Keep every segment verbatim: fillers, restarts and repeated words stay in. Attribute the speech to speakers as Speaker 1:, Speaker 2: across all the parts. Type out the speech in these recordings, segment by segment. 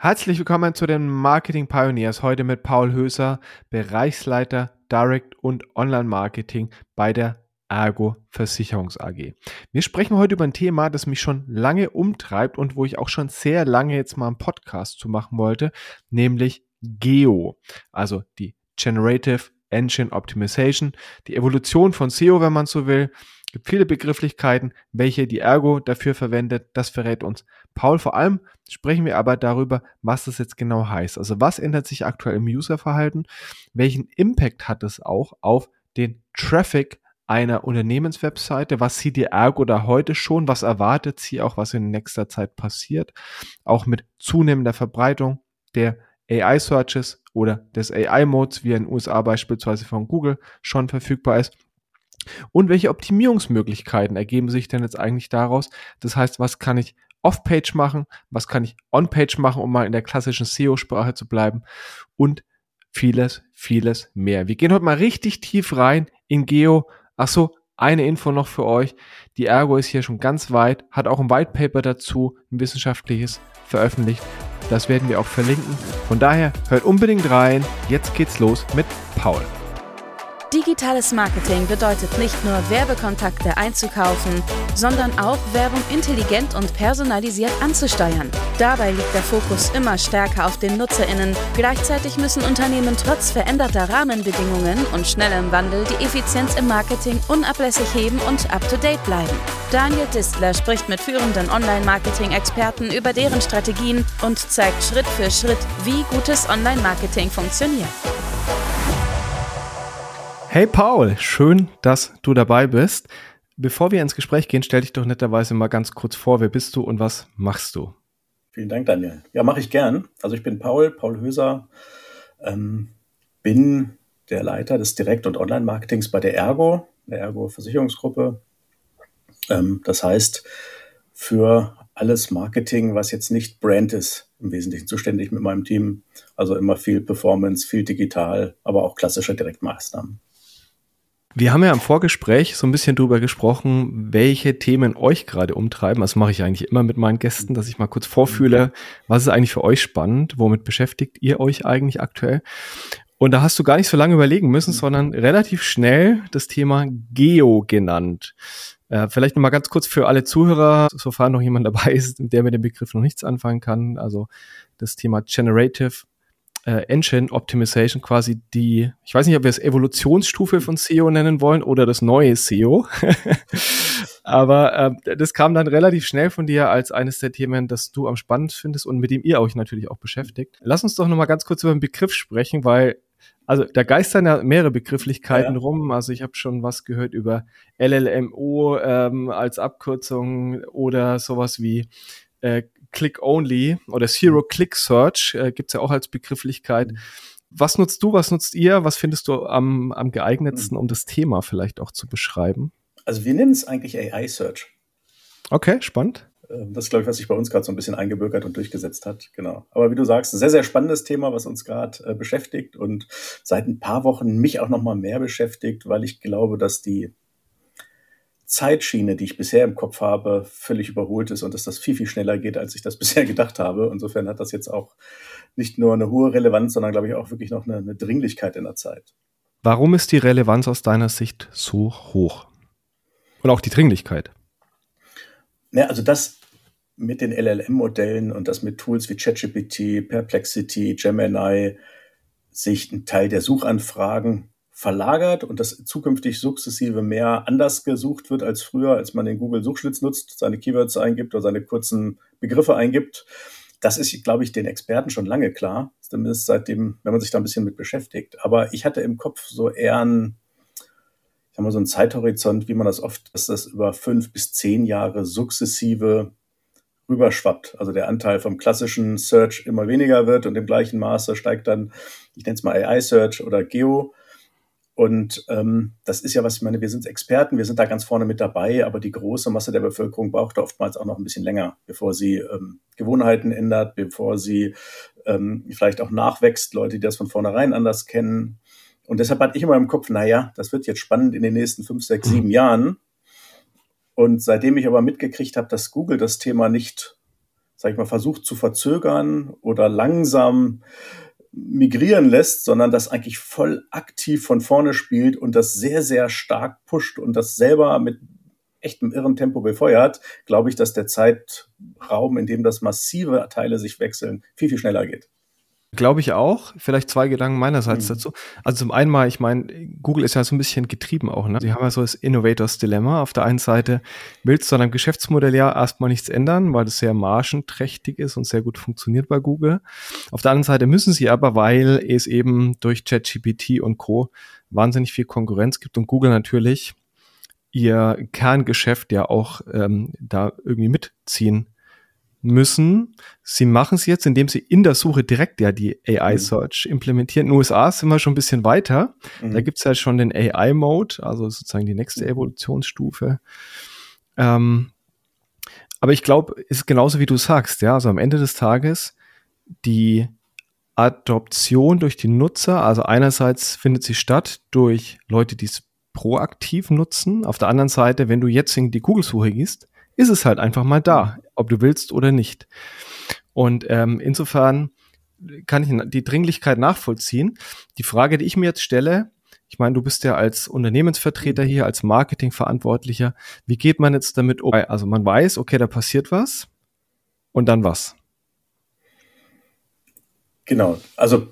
Speaker 1: Herzlich willkommen zu den Marketing Pioneers. Heute mit Paul Höser, Bereichsleiter Direct und Online-Marketing bei der Ergo Versicherungs A G. Wir sprechen heute über ein Thema, das mich schon lange umtreibt und wo ich auch schon sehr lange jetzt mal einen Podcast zu machen wollte, nämlich G E O, also die Generative Engine Optimization, die Evolution von S E O, wenn man so will. Es gibt viele Begrifflichkeiten, welche die Ergo dafür verwendet. Das verrät uns Paul. Vor allem sprechen wir aber darüber, was das jetzt genau heißt. Also was ändert sich aktuell im Userverhalten? Welchen Impact hat es auch auf den Traffic einer Unternehmenswebseite? Was sieht die Ergo da heute schon? Was erwartet sie auch, was in nächster Zeit passiert? Auch mit zunehmender Verbreitung der A I-Searches oder des A I-Modes, wie in den U S A beispielsweise von Google schon verfügbar ist. Und welche Optimierungsmöglichkeiten ergeben sich denn jetzt eigentlich daraus? Das heißt, was kann ich off-page machen? Was kann ich on-page machen, um mal in der klassischen S E O-Sprache zu bleiben? Und vieles, vieles mehr. Wir gehen heute mal richtig tief rein in G E O. Ach so, eine Info noch für euch. Die Ergo ist hier schon ganz weit, hat auch ein White Paper dazu, ein wissenschaftliches, veröffentlicht. Das werden wir auch verlinken. Von daher hört unbedingt rein. Jetzt geht's los mit Paul.
Speaker 2: Digitales Marketing bedeutet nicht nur Werbekontakte einzukaufen, sondern auch Werbung intelligent und personalisiert anzusteuern. Dabei liegt der Fokus immer stärker auf den NutzerInnen. Gleichzeitig müssen Unternehmen trotz veränderter Rahmenbedingungen und schnellem Wandel die Effizienz im Marketing unablässig heben und up-to-date bleiben. Daniel Distler spricht mit führenden Online-Marketing-Experten über deren Strategien und zeigt Schritt für Schritt, wie gutes Online-Marketing funktioniert.
Speaker 1: Hey Paul, schön, dass du dabei bist. Bevor wir ins Gespräch gehen, stell dich doch netterweise mal ganz kurz vor, wer bist du und was machst du?
Speaker 3: Vielen Dank, Daniel. Ja, mache ich gern. Also ich bin Paul, Paul Höser, ähm, bin der Leiter des Direkt- und Online-Marketings bei der Ergo, der Ergo Versicherungsgruppe. Ähm, das heißt, für alles Marketing, was jetzt nicht Brand ist, im Wesentlichen zuständig mit meinem Team. Also immer viel Performance, viel digital, aber auch klassische Direktmaßnahmen.
Speaker 1: Wir haben ja im Vorgespräch so ein bisschen drüber gesprochen, welche Themen euch gerade umtreiben. Das mache ich eigentlich immer mit meinen Gästen, dass ich mal kurz vorfühle, was ist eigentlich für euch spannend, womit beschäftigt ihr euch eigentlich aktuell? Und da hast du gar nicht so lange überlegen müssen, sondern relativ schnell das Thema G E O genannt. Äh, vielleicht nochmal ganz kurz für alle Zuhörer, sofern noch jemand dabei ist, der mit dem Begriff noch nichts anfangen kann. Also das Thema Generative Engine Optimization, quasi die, ich weiß nicht, ob wir es Evolutionsstufe von S E O nennen wollen oder das neue S E O. Aber äh, das kam dann relativ schnell von dir als eines der Themen, das du am spannendsten findest und mit dem ihr euch natürlich auch beschäftigt. Lass uns doch nochmal ganz kurz über den Begriff sprechen, weil also da geistern ja mehrere Begrifflichkeiten ja. rum. Also ich habe schon was gehört über L L M O ähm, als Abkürzung oder sowas wie äh, Click-Only oder Zero-Click-Search äh, gibt es ja auch als Begrifflichkeit. Was nutzt du, was nutzt ihr? Was findest du am, am geeignetsten, um das Thema vielleicht auch zu beschreiben?
Speaker 3: Also wir nennen es eigentlich A I-Search.
Speaker 1: Okay, spannend.
Speaker 3: Das ist, glaube ich, was sich bei uns gerade so ein bisschen eingebürgert und durchgesetzt hat. Genau. Aber wie du sagst, ein sehr, sehr spannendes Thema, was uns gerade äh, beschäftigt und seit ein paar Wochen mich auch noch mal mehr beschäftigt, weil ich glaube, dass die Zeitschiene, die ich bisher im Kopf habe, völlig überholt ist und dass das viel, viel schneller geht, als ich das bisher gedacht habe. Insofern hat das jetzt auch nicht nur eine hohe Relevanz, sondern, glaube ich, auch wirklich noch eine, eine Dringlichkeit in der Zeit.
Speaker 1: Warum ist die Relevanz aus deiner Sicht so hoch? Und auch die Dringlichkeit?
Speaker 3: Ja, also das mit den L L M-Modellen und das mit Tools wie ChatGPT, Perplexity, Gemini sich ein Teil der Suchanfragen verlagert und dass zukünftig sukzessive mehr anders gesucht wird als früher, als man den Google-Suchschlitz nutzt, seine Keywords eingibt oder seine kurzen Begriffe eingibt. Das ist, glaube ich, den Experten schon lange klar, zumindest seitdem, wenn man sich da ein bisschen mit beschäftigt. Aber ich hatte im Kopf so eher einen, ich sag mal, so einen Zeithorizont, wie man das oft, dass das über fünf bis zehn Jahre sukzessive rüberschwappt. Also der Anteil vom klassischen Search immer weniger wird und im gleichen Maße steigt dann, ich nenne es mal A I-Search oder G E O. Und ähm, das ist ja was, ich meine, wir sind Experten, wir sind da ganz vorne mit dabei, aber die große Masse der Bevölkerung braucht da oftmals auch noch ein bisschen länger, bevor sie ähm, Gewohnheiten ändert, bevor sie ähm, vielleicht auch nachwächst, Leute, die das von vornherein anders kennen. Und deshalb hatte ich immer im Kopf, naja, das wird jetzt spannend in den nächsten fünf, sechs, sieben Jahren. Und seitdem ich aber mitgekriegt habe, dass Google das Thema nicht sag ich mal, versucht zu verzögern oder langsam migrieren lässt, sondern das eigentlich voll aktiv von vorne spielt und das sehr, sehr stark pusht und das selber mit echtem irren Tempo befeuert, glaube ich, dass der Zeitraum, in dem das massive Teile sich wechseln, viel, viel schneller geht.
Speaker 1: Glaube ich auch. Vielleicht zwei Gedanken meinerseits mhm. dazu. Also zum einen mal, ich meine, Google ist ja so ein bisschen getrieben auch, ne? Sie haben ja so das Innovators Dilemma. Auf der einen Seite willst du an deinem Geschäftsmodell ja erstmal nichts ändern, weil das sehr margenträchtig ist und sehr gut funktioniert bei Google. Auf der anderen Seite müssen sie aber, weil es eben durch ChatGPT und Co. wahnsinnig viel Konkurrenz gibt und Google natürlich ihr Kerngeschäft ja auch ähm, da irgendwie mitziehen müssen. Sie machen es jetzt, indem sie in der Suche direkt ja die A I-Search mhm. implementieren. In den U S A sind wir schon ein bisschen weiter. Mhm. Da gibt es ja schon den A I-Mode, also sozusagen die nächste Evolutionsstufe. Ähm, aber ich glaube, es ist genauso wie du sagst, ja, also am Ende des Tages die Adoption durch die Nutzer, also einerseits findet sie statt durch Leute, die es proaktiv nutzen. Auf der anderen Seite, wenn du jetzt in die Google-Suche gehst, ist es halt einfach mal da, ob du willst oder nicht. Und ähm, insofern kann ich die Dringlichkeit nachvollziehen. Die Frage, die ich mir jetzt stelle, ich meine, du bist ja als Unternehmensvertreter hier, als Marketingverantwortlicher, wie geht man jetzt damit um? Also man weiß, okay, da passiert was und dann was?
Speaker 3: Genau, also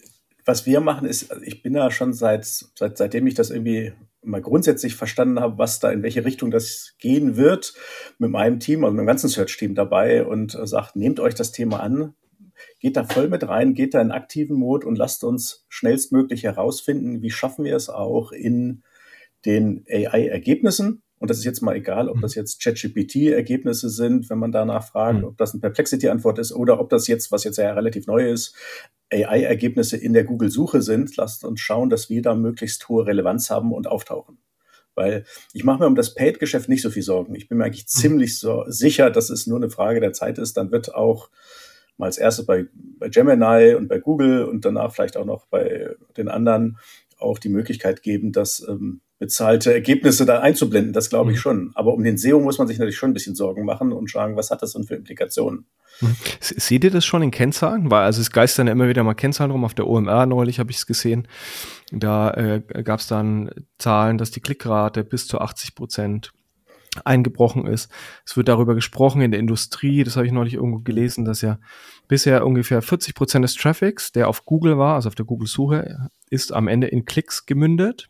Speaker 3: was wir machen ist, ich bin da schon seit, seit seitdem ich das irgendwie mal grundsätzlich verstanden habe, was da in welche Richtung das gehen wird, mit meinem Team, also mit dem ganzen Search-Team dabei und äh, sagt, nehmt euch das Thema an, geht da voll mit rein, geht da in aktiven Mode und lasst uns schnellstmöglich herausfinden, wie schaffen wir es auch in den A I-Ergebnissen. Und das ist jetzt mal egal, ob das jetzt ChatGPT-Ergebnisse sind, wenn man danach fragt, mhm. ob das eine Perplexity-Antwort ist oder ob das jetzt, was jetzt ja relativ neu ist, A I-Ergebnisse in der Google-Suche sind. Lasst uns schauen, dass wir da möglichst hohe Relevanz haben und auftauchen. Weil ich mache mir um das Paid-Geschäft nicht so viel Sorgen. Ich bin mir eigentlich mhm. ziemlich so sicher, dass es nur eine Frage der Zeit ist. Dann wird auch mal als erstes bei, bei Gemini und bei Google und danach vielleicht auch noch bei den anderen auch die Möglichkeit geben, dass ähm, bezahlte Ergebnisse da einzublenden. Das glaube ich mhm. schon. Aber um den S E O muss man sich natürlich schon ein bisschen Sorgen machen und schauen, was hat das denn für Implikationen?
Speaker 1: Mhm. Seht ihr das schon in Kennzahlen? Weil also es geistern ja immer wieder mal Kennzahlen rum. Auf der O M R neulich habe ich es gesehen. Da äh, gab es dann Zahlen, dass die Klickrate bis zu achtzig Prozent eingebrochen ist. Es wird darüber gesprochen in der Industrie, das habe ich neulich irgendwo gelesen, dass ja bisher ungefähr vierzig Prozent des Traffics, der auf Google war, also auf der Google-Suche, ist am Ende in Klicks gemündet.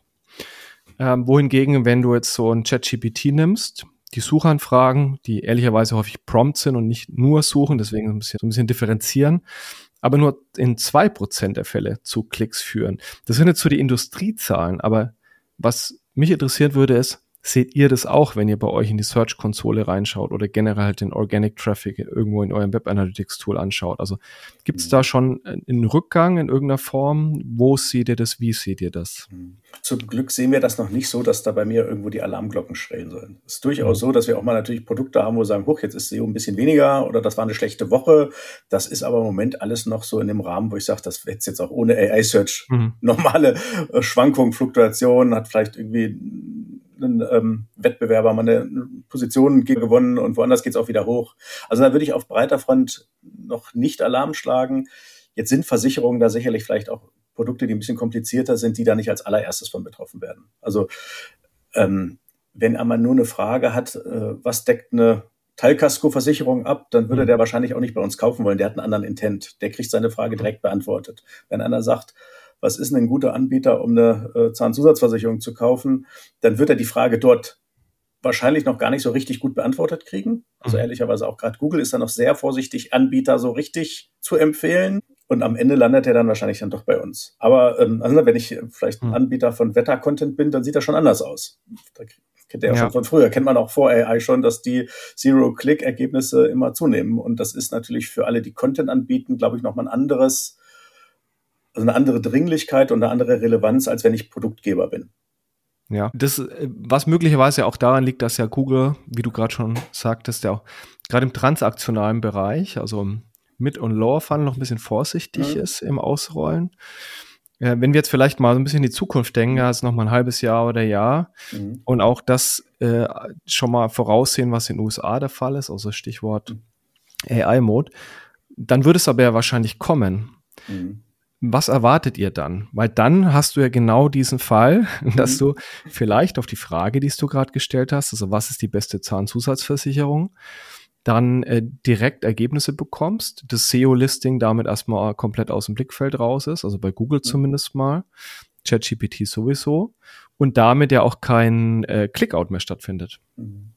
Speaker 1: Ähm, wohingegen, wenn du jetzt so ein ChatGPT nimmst, die Suchanfragen, die ehrlicherweise häufig prompt sind und nicht nur suchen, deswegen ein bisschen, so ein bisschen differenzieren, aber nur in zwei Prozent der Fälle zu Klicks führen. Das sind jetzt so die Industriezahlen, aber was mich interessieren würde, ist, seht ihr das auch, wenn ihr bei euch in die Search-Konsole reinschaut oder generell halt den Organic Traffic irgendwo in eurem Web Analytics Tool anschaut? Also gibt es da schon einen Rückgang in irgendeiner Form? Wo seht ihr das? Wie seht ihr das?
Speaker 3: Zum Glück sehen wir das noch nicht so, dass da bei mir irgendwo die Alarmglocken schrillen sollen. Es ist durchaus mhm. so, dass wir auch mal natürlich Produkte haben, wo wir sagen, huch, jetzt ist S E O ein bisschen weniger oder das war eine schlechte Woche. Das ist aber im Moment alles noch so in dem Rahmen, wo ich sage, das wird jetzt auch ohne A I-Search mhm. normale äh, Schwankungen, Fluktuationen, hat vielleicht irgendwie ein ähm, Wettbewerber mal eine Position gewonnen und woanders geht es auch wieder hoch. Also da würde ich auf breiter Front noch nicht Alarm schlagen. Jetzt sind Versicherungen da sicherlich vielleicht auch Produkte, die ein bisschen komplizierter sind, die da nicht als allererstes von betroffen werden. Also ähm, wenn man nur eine Frage hat, äh, was deckt eine Teilkaskoversicherung ab, dann würde der wahrscheinlich auch nicht bei uns kaufen wollen. Der hat einen anderen Intent. Der kriegt seine Frage direkt beantwortet. Wenn einer sagt, was ist denn ein guter Anbieter, um eine äh, Zahnzusatzversicherung zu kaufen, dann wird er die Frage dort wahrscheinlich noch gar nicht so richtig gut beantwortet kriegen. Also ehrlicherweise auch gerade Google ist da noch sehr vorsichtig, Anbieter so richtig zu empfehlen. Und am Ende landet er dann wahrscheinlich dann doch bei uns. Aber ähm, also wenn ich vielleicht ein Anbieter von Wetter-Content bin, dann sieht das schon anders aus. Da kennt ihr ja, ja schon von früher. Kennt man auch vor A I schon, dass die Zero-Click-Ergebnisse immer zunehmen. Und das ist natürlich für alle, die Content anbieten, glaube ich, nochmal ein anderes, also eine andere Dringlichkeit und eine andere Relevanz, als wenn ich Produktgeber bin.
Speaker 1: Ja, das, was möglicherweise auch daran liegt, dass ja Google, wie du gerade schon sagtest, ja auch gerade im transaktionalen Bereich, also Mid- und Lower Funnel noch ein bisschen vorsichtig mhm. ist im Ausrollen. Äh, wenn wir jetzt vielleicht mal so ein bisschen in die Zukunft denken, ja, ist noch mal ein halbes Jahr oder Jahr mhm. und auch das äh, schon mal voraussehen, was in den U S A der Fall ist, also Stichwort A I-Mode. Dann würde es aber ja wahrscheinlich kommen.
Speaker 3: Mhm.
Speaker 1: Was erwartet ihr dann? Weil dann hast du ja genau diesen Fall, dass
Speaker 3: Mhm.
Speaker 1: du vielleicht auf die Frage, die du gerade gestellt hast, also was ist die beste Zahnzusatzversicherung, dann äh, direkt Ergebnisse bekommst, das S E O-Listing damit erstmal komplett aus dem Blickfeld raus ist, also bei Google zumindest mal, ChatGPT sowieso, und damit ja auch kein äh, Clickout mehr stattfindet.
Speaker 3: Mhm.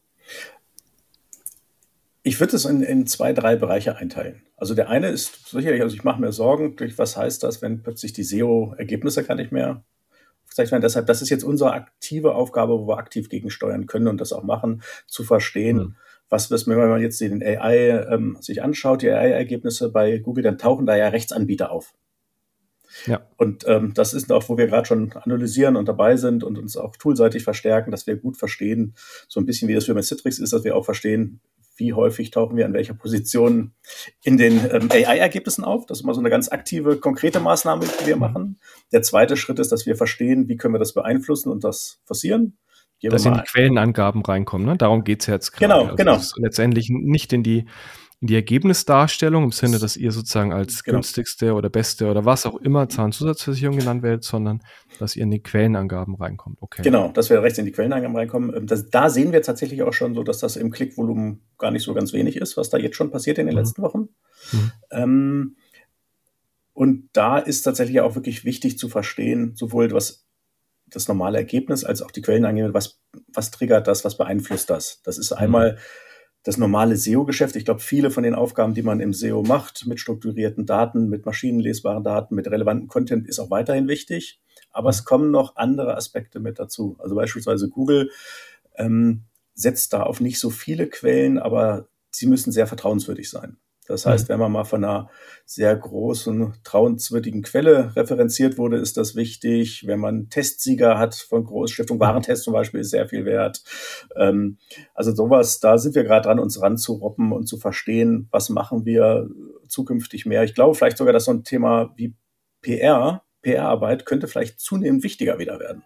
Speaker 3: Ich würde es in, in zwei, drei Bereiche einteilen. Also der eine ist sicherlich, also ich mache mir Sorgen, durch was heißt das, wenn plötzlich die S E O-Ergebnisse gar nicht mehr aufgezeigt werden. Deshalb, das ist jetzt unsere aktive Aufgabe, wo wir aktiv gegensteuern können und das auch machen, zu verstehen, hm. was wissen wir, wenn man jetzt den A I ähm, sich anschaut, die A I-Ergebnisse bei Google, dann tauchen da ja Rechtsanbieter auf. Ja. Und ähm, das ist auch, wo wir gerade schon analysieren und dabei sind und uns auch toolseitig verstärken, dass wir gut verstehen, so ein bisschen wie das für mit Citrix ist, dass wir auch verstehen, wie häufig tauchen wir an welcher Position in den ähm, A I-Ergebnissen auf. Das ist immer so eine ganz aktive, konkrete Maßnahme, die wir machen. Der zweite Schritt ist, dass wir verstehen, wie können wir das beeinflussen und das forcieren.
Speaker 1: Gehen dass in die Quellenangaben reinkommen, ne? Darum geht es jetzt gerade.
Speaker 3: Genau,
Speaker 1: also
Speaker 3: genau.
Speaker 1: Letztendlich nicht in die in die Ergebnisdarstellung im Sinne, dass ihr sozusagen als genau. günstigste oder beste oder was auch immer Zahnzusatzversicherung genannt werdet, sondern dass ihr in die Quellenangaben reinkommt. Okay.
Speaker 3: Genau, dass wir rechts in die Quellenangaben reinkommen. Das, da sehen wir tatsächlich auch schon so, dass das im Klickvolumen gar nicht so ganz wenig ist, was da jetzt schon passiert in den mhm. letzten Wochen. Mhm. Ähm, und da ist tatsächlich auch wirklich wichtig zu verstehen, sowohl was das normale Ergebnis als auch die Quellenangabe, was, was triggert das, was beeinflusst das. Das ist einmal mhm. das normale S E O-Geschäft. Ich glaube, viele von den Aufgaben, die man im S E O macht, mit strukturierten Daten, mit maschinenlesbaren Daten, mit relevanten Content, ist auch weiterhin wichtig. Aber es kommen noch andere Aspekte mit dazu. Also beispielsweise Google ähm, setzt da auf nicht so viele Quellen, aber sie müssen sehr vertrauenswürdig sein. Das heißt, wenn man mal von einer sehr großen, trauenswürdigen Quelle referenziert wurde, ist das wichtig. Wenn man Testsieger hat von Großstiftung Warentest zum Beispiel, ist sehr viel wert. Ähm, also sowas, da sind wir gerade dran, uns ranzuroppen und zu verstehen, was machen wir zukünftig mehr. Ich glaube vielleicht sogar, dass so ein Thema wie P R, P R-Arbeit könnte vielleicht zunehmend wichtiger wieder werden.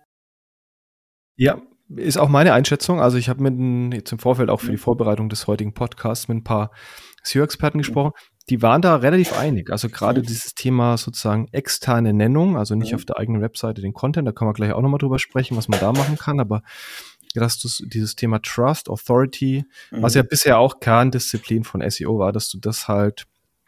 Speaker 1: Ja, ist auch meine Einschätzung. Also ich habe mit ein, jetzt im Vorfeld auch für die Vorbereitung des heutigen Podcasts mit ein paar S E O-Experten gesprochen. Die waren da relativ einig. Also gerade dieses Thema sozusagen externe Nennung, also nicht auf der eigenen Webseite den Content, da können wir gleich auch nochmal drüber sprechen, was man da machen kann, aber dass du dieses Thema Trust, Authority, mhm. was ja bisher auch Kerndisziplin von S E O war, dass du das halt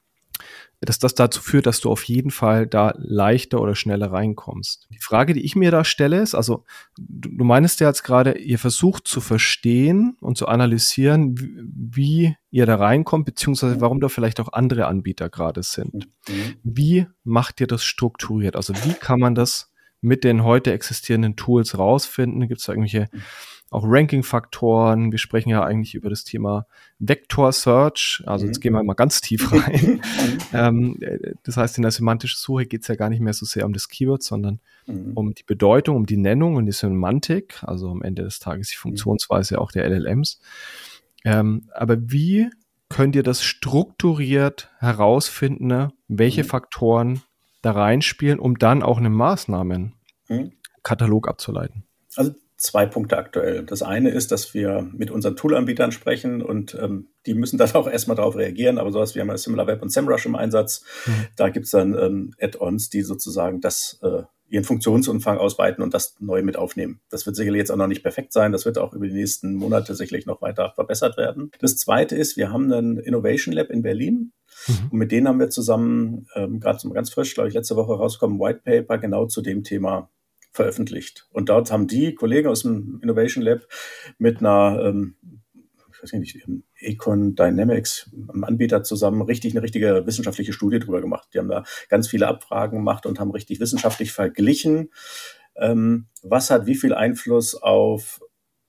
Speaker 1: dass das dazu führt, dass du auf jeden Fall da leichter oder schneller reinkommst. Die Frage, die ich mir da stelle, ist, also du, du meinst ja jetzt gerade, ihr versucht zu verstehen und zu analysieren, wie, wie ihr da reinkommt, beziehungsweise warum da vielleicht auch andere Anbieter gerade sind. Mhm. Wie macht ihr das strukturiert? Also wie kann man das mit den heute existierenden Tools rausfinden? Gibt es da irgendwelche auch Ranking-Faktoren? Wir sprechen ja eigentlich über das Thema Vector-Search. Also jetzt gehen wir mal ganz tief rein. ähm, das heißt, in der semantischen Suche geht es ja gar nicht mehr so sehr um das Keyword, sondern mhm. um die Bedeutung, um die Nennung und die Semantik, also am Ende des Tages die Funktionsweise auch der L L Ms. Ähm, aber wie könnt ihr das strukturiert herausfinden, welche mhm. Faktoren da reinspielen, um dann auch einen Maßnahmenkatalog mhm. abzuleiten?
Speaker 3: Also zwei Punkte aktuell. Das eine ist, dass wir mit unseren Toolanbietern sprechen und ähm, die müssen dann auch erstmal darauf reagieren, aber sowas, wir haben ja SimilarWeb und SEMrush im Einsatz. Mhm. Da gibt es dann ähm, Add-ons, die sozusagen das äh, ihren Funktionsumfang ausweiten und das neu mit aufnehmen. Das wird sicherlich jetzt auch noch nicht perfekt sein. Das wird auch über die nächsten Monate sicherlich noch weiter verbessert werden. Das zweite ist, wir haben einen Innovation Lab in Berlin. Mhm. Und mit denen haben wir zusammen, ähm, gerade ganz frisch, glaube ich, letzte Woche rausgekommen, White Paper genau zu dem Thema veröffentlicht. Und dort haben die Kollegen aus dem Innovation Lab mit einer, ähm, ich weiß nicht, Econ Dynamics, einem Anbieter zusammen, richtig eine richtige wissenschaftliche Studie drüber gemacht. Die haben da ganz viele Abfragen gemacht und haben richtig wissenschaftlich verglichen, ähm, was hat wie viel Einfluss auf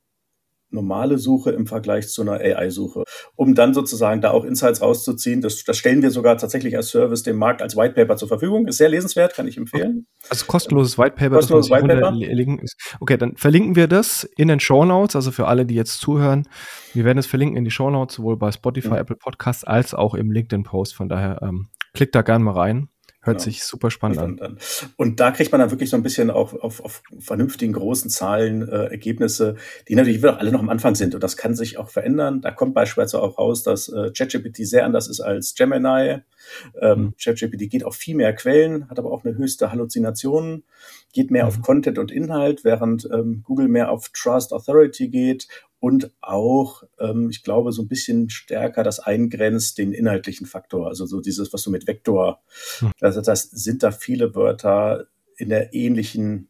Speaker 3: normale Suche im Vergleich zu einer A I-Suche, um dann sozusagen da auch Insights rauszuziehen. Das, das stellen wir sogar tatsächlich als Service dem Markt als White Paper zur Verfügung. Ist sehr lesenswert, kann ich empfehlen.
Speaker 1: Also kostenloses White Paper.
Speaker 3: Kostenloses White Paper.
Speaker 1: Ist. Okay, dann verlinken wir das in den Shownotes, also für alle, die jetzt zuhören. Wir werden es verlinken in die Shownotes, sowohl bei Spotify, mhm. Apple Podcasts, als auch im LinkedIn-Post. Von daher ähm, klickt da gerne mal rein. Hört
Speaker 3: Genau.
Speaker 1: sich super spannend an.
Speaker 3: an. Und da kriegt man dann wirklich so ein bisschen auch auf, auf vernünftigen, großen Zahlen äh, Ergebnisse, die natürlich wieder alle noch am Anfang sind. Und das kann sich auch verändern. Da kommt beispielsweise auch raus, dass äh, ChatGPT sehr anders ist als Gemini. Ähm, mhm. ChatGPT geht auf viel mehr Quellen, hat aber auch eine höchste Halluzination, geht mehr mhm. auf Content und Inhalt, während ähm, Google mehr auf Trust Authority geht und auch, ähm, ich glaube, so ein bisschen stärker das eingrenzt, den inhaltlichen Faktor. Also so dieses, was du mit Vektor, mhm. also das sind da viele Wörter in der ähnlichen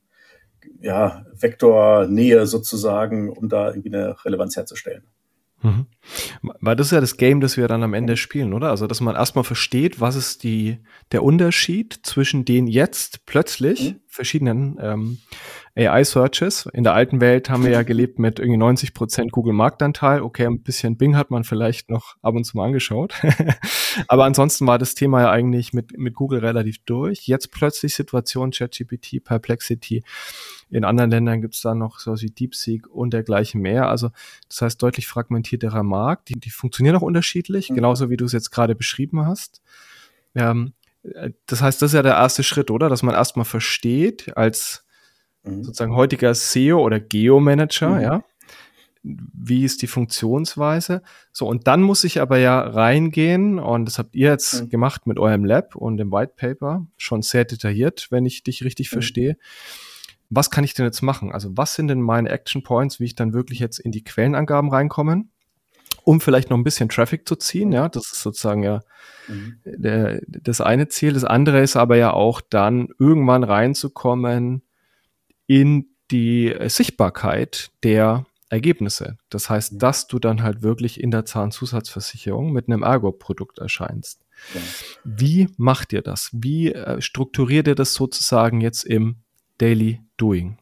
Speaker 3: ja, Vektornähe sozusagen, um da irgendwie eine Relevanz herzustellen.
Speaker 1: Mhm. Weil das ist ja das Game, das wir dann am Ende spielen, oder? Also, dass man erstmal versteht, was ist die, der Unterschied zwischen den jetzt plötzlich mhm. verschiedenen ähm, A I-Searches. In der alten Welt haben wir ja gelebt mit irgendwie neunzig Prozent Google-Marktanteil. Okay, ein bisschen Bing hat man vielleicht noch ab und zu mal angeschaut. Aber ansonsten war das Thema ja eigentlich mit, mit Google relativ durch. Jetzt plötzlich Situation ChatGPT, Perplexity. In anderen Ländern gibt es dann noch so wie DeepSeek und dergleichen mehr. Also das heißt deutlich fragmentierterer Markt. Die, die funktionieren auch unterschiedlich, mhm. genauso wie du es jetzt gerade beschrieben hast. Ähm, das heißt, das ist ja der erste Schritt, oder? Dass man erstmal versteht, als mhm. sozusagen heutiger S E O oder Geo-Manager, mhm. ja, wie ist die Funktionsweise? So, und dann muss ich aber ja reingehen, und das habt ihr jetzt mhm. gemacht mit eurem Lab und dem White Paper, schon sehr detailliert, wenn ich dich richtig mhm. verstehe. Was kann ich denn jetzt machen? Also was sind denn meine Action Points, wie ich dann wirklich jetzt in die Quellenangaben reinkomme, um vielleicht noch ein bisschen Traffic zu ziehen? Ja, das ist sozusagen ja mhm. der, das eine Ziel. Das andere ist aber ja auch dann irgendwann reinzukommen in die Sichtbarkeit der Ergebnisse. Das heißt, mhm. dass du dann halt wirklich in der Zahnzusatzversicherung mit einem Ergo-Produkt erscheinst. Ja. Wie macht ihr das? Wie äh, strukturiert ihr das sozusagen jetzt im Daily Doing?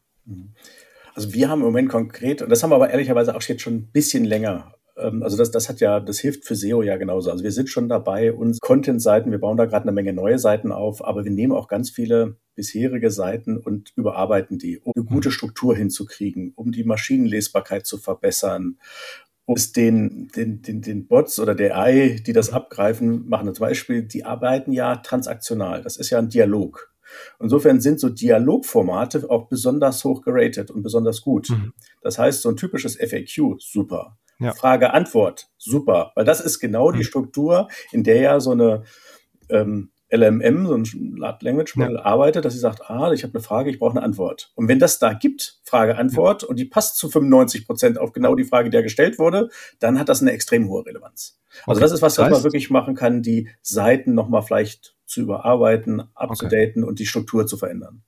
Speaker 3: Also wir haben im Moment konkret, und das haben wir aber ehrlicherweise auch jetzt schon ein bisschen länger, also das, das hat ja, das hilft für S E O ja genauso. Also wir sind schon dabei, uns Content-Seiten, wir bauen da gerade eine Menge neue Seiten auf, aber wir nehmen auch ganz viele bisherige Seiten und überarbeiten die, um eine gute Struktur hinzukriegen, um die Maschinenlesbarkeit zu verbessern, um es den, den, den, den Bots oder der A I, die das abgreifen, machen. Zum Beispiel, die arbeiten ja transaktional. Das ist ja ein Dialog. Insofern sind so Dialogformate auch besonders hoch geratet und besonders gut. Mhm. Das heißt, so ein typisches F A Q, super. Ja. Frage-Antwort, super. Weil das ist genau mhm. die Struktur, in der ja so eine ähm, L M M, so ein Large Language Model ja. arbeitet, dass sie sagt, ah, ich habe eine Frage, ich brauche eine Antwort. Und wenn das da gibt, Frage-Antwort, ja. und die passt zu fünfundneunzig Prozent auf genau die Frage, die ja gestellt wurde, dann hat das eine extrem hohe Relevanz. Also okay. das ist was, was heißt, man wirklich machen kann, die Seiten nochmal vielleicht zu überarbeiten, abzudaten okay. und die Struktur zu verändern.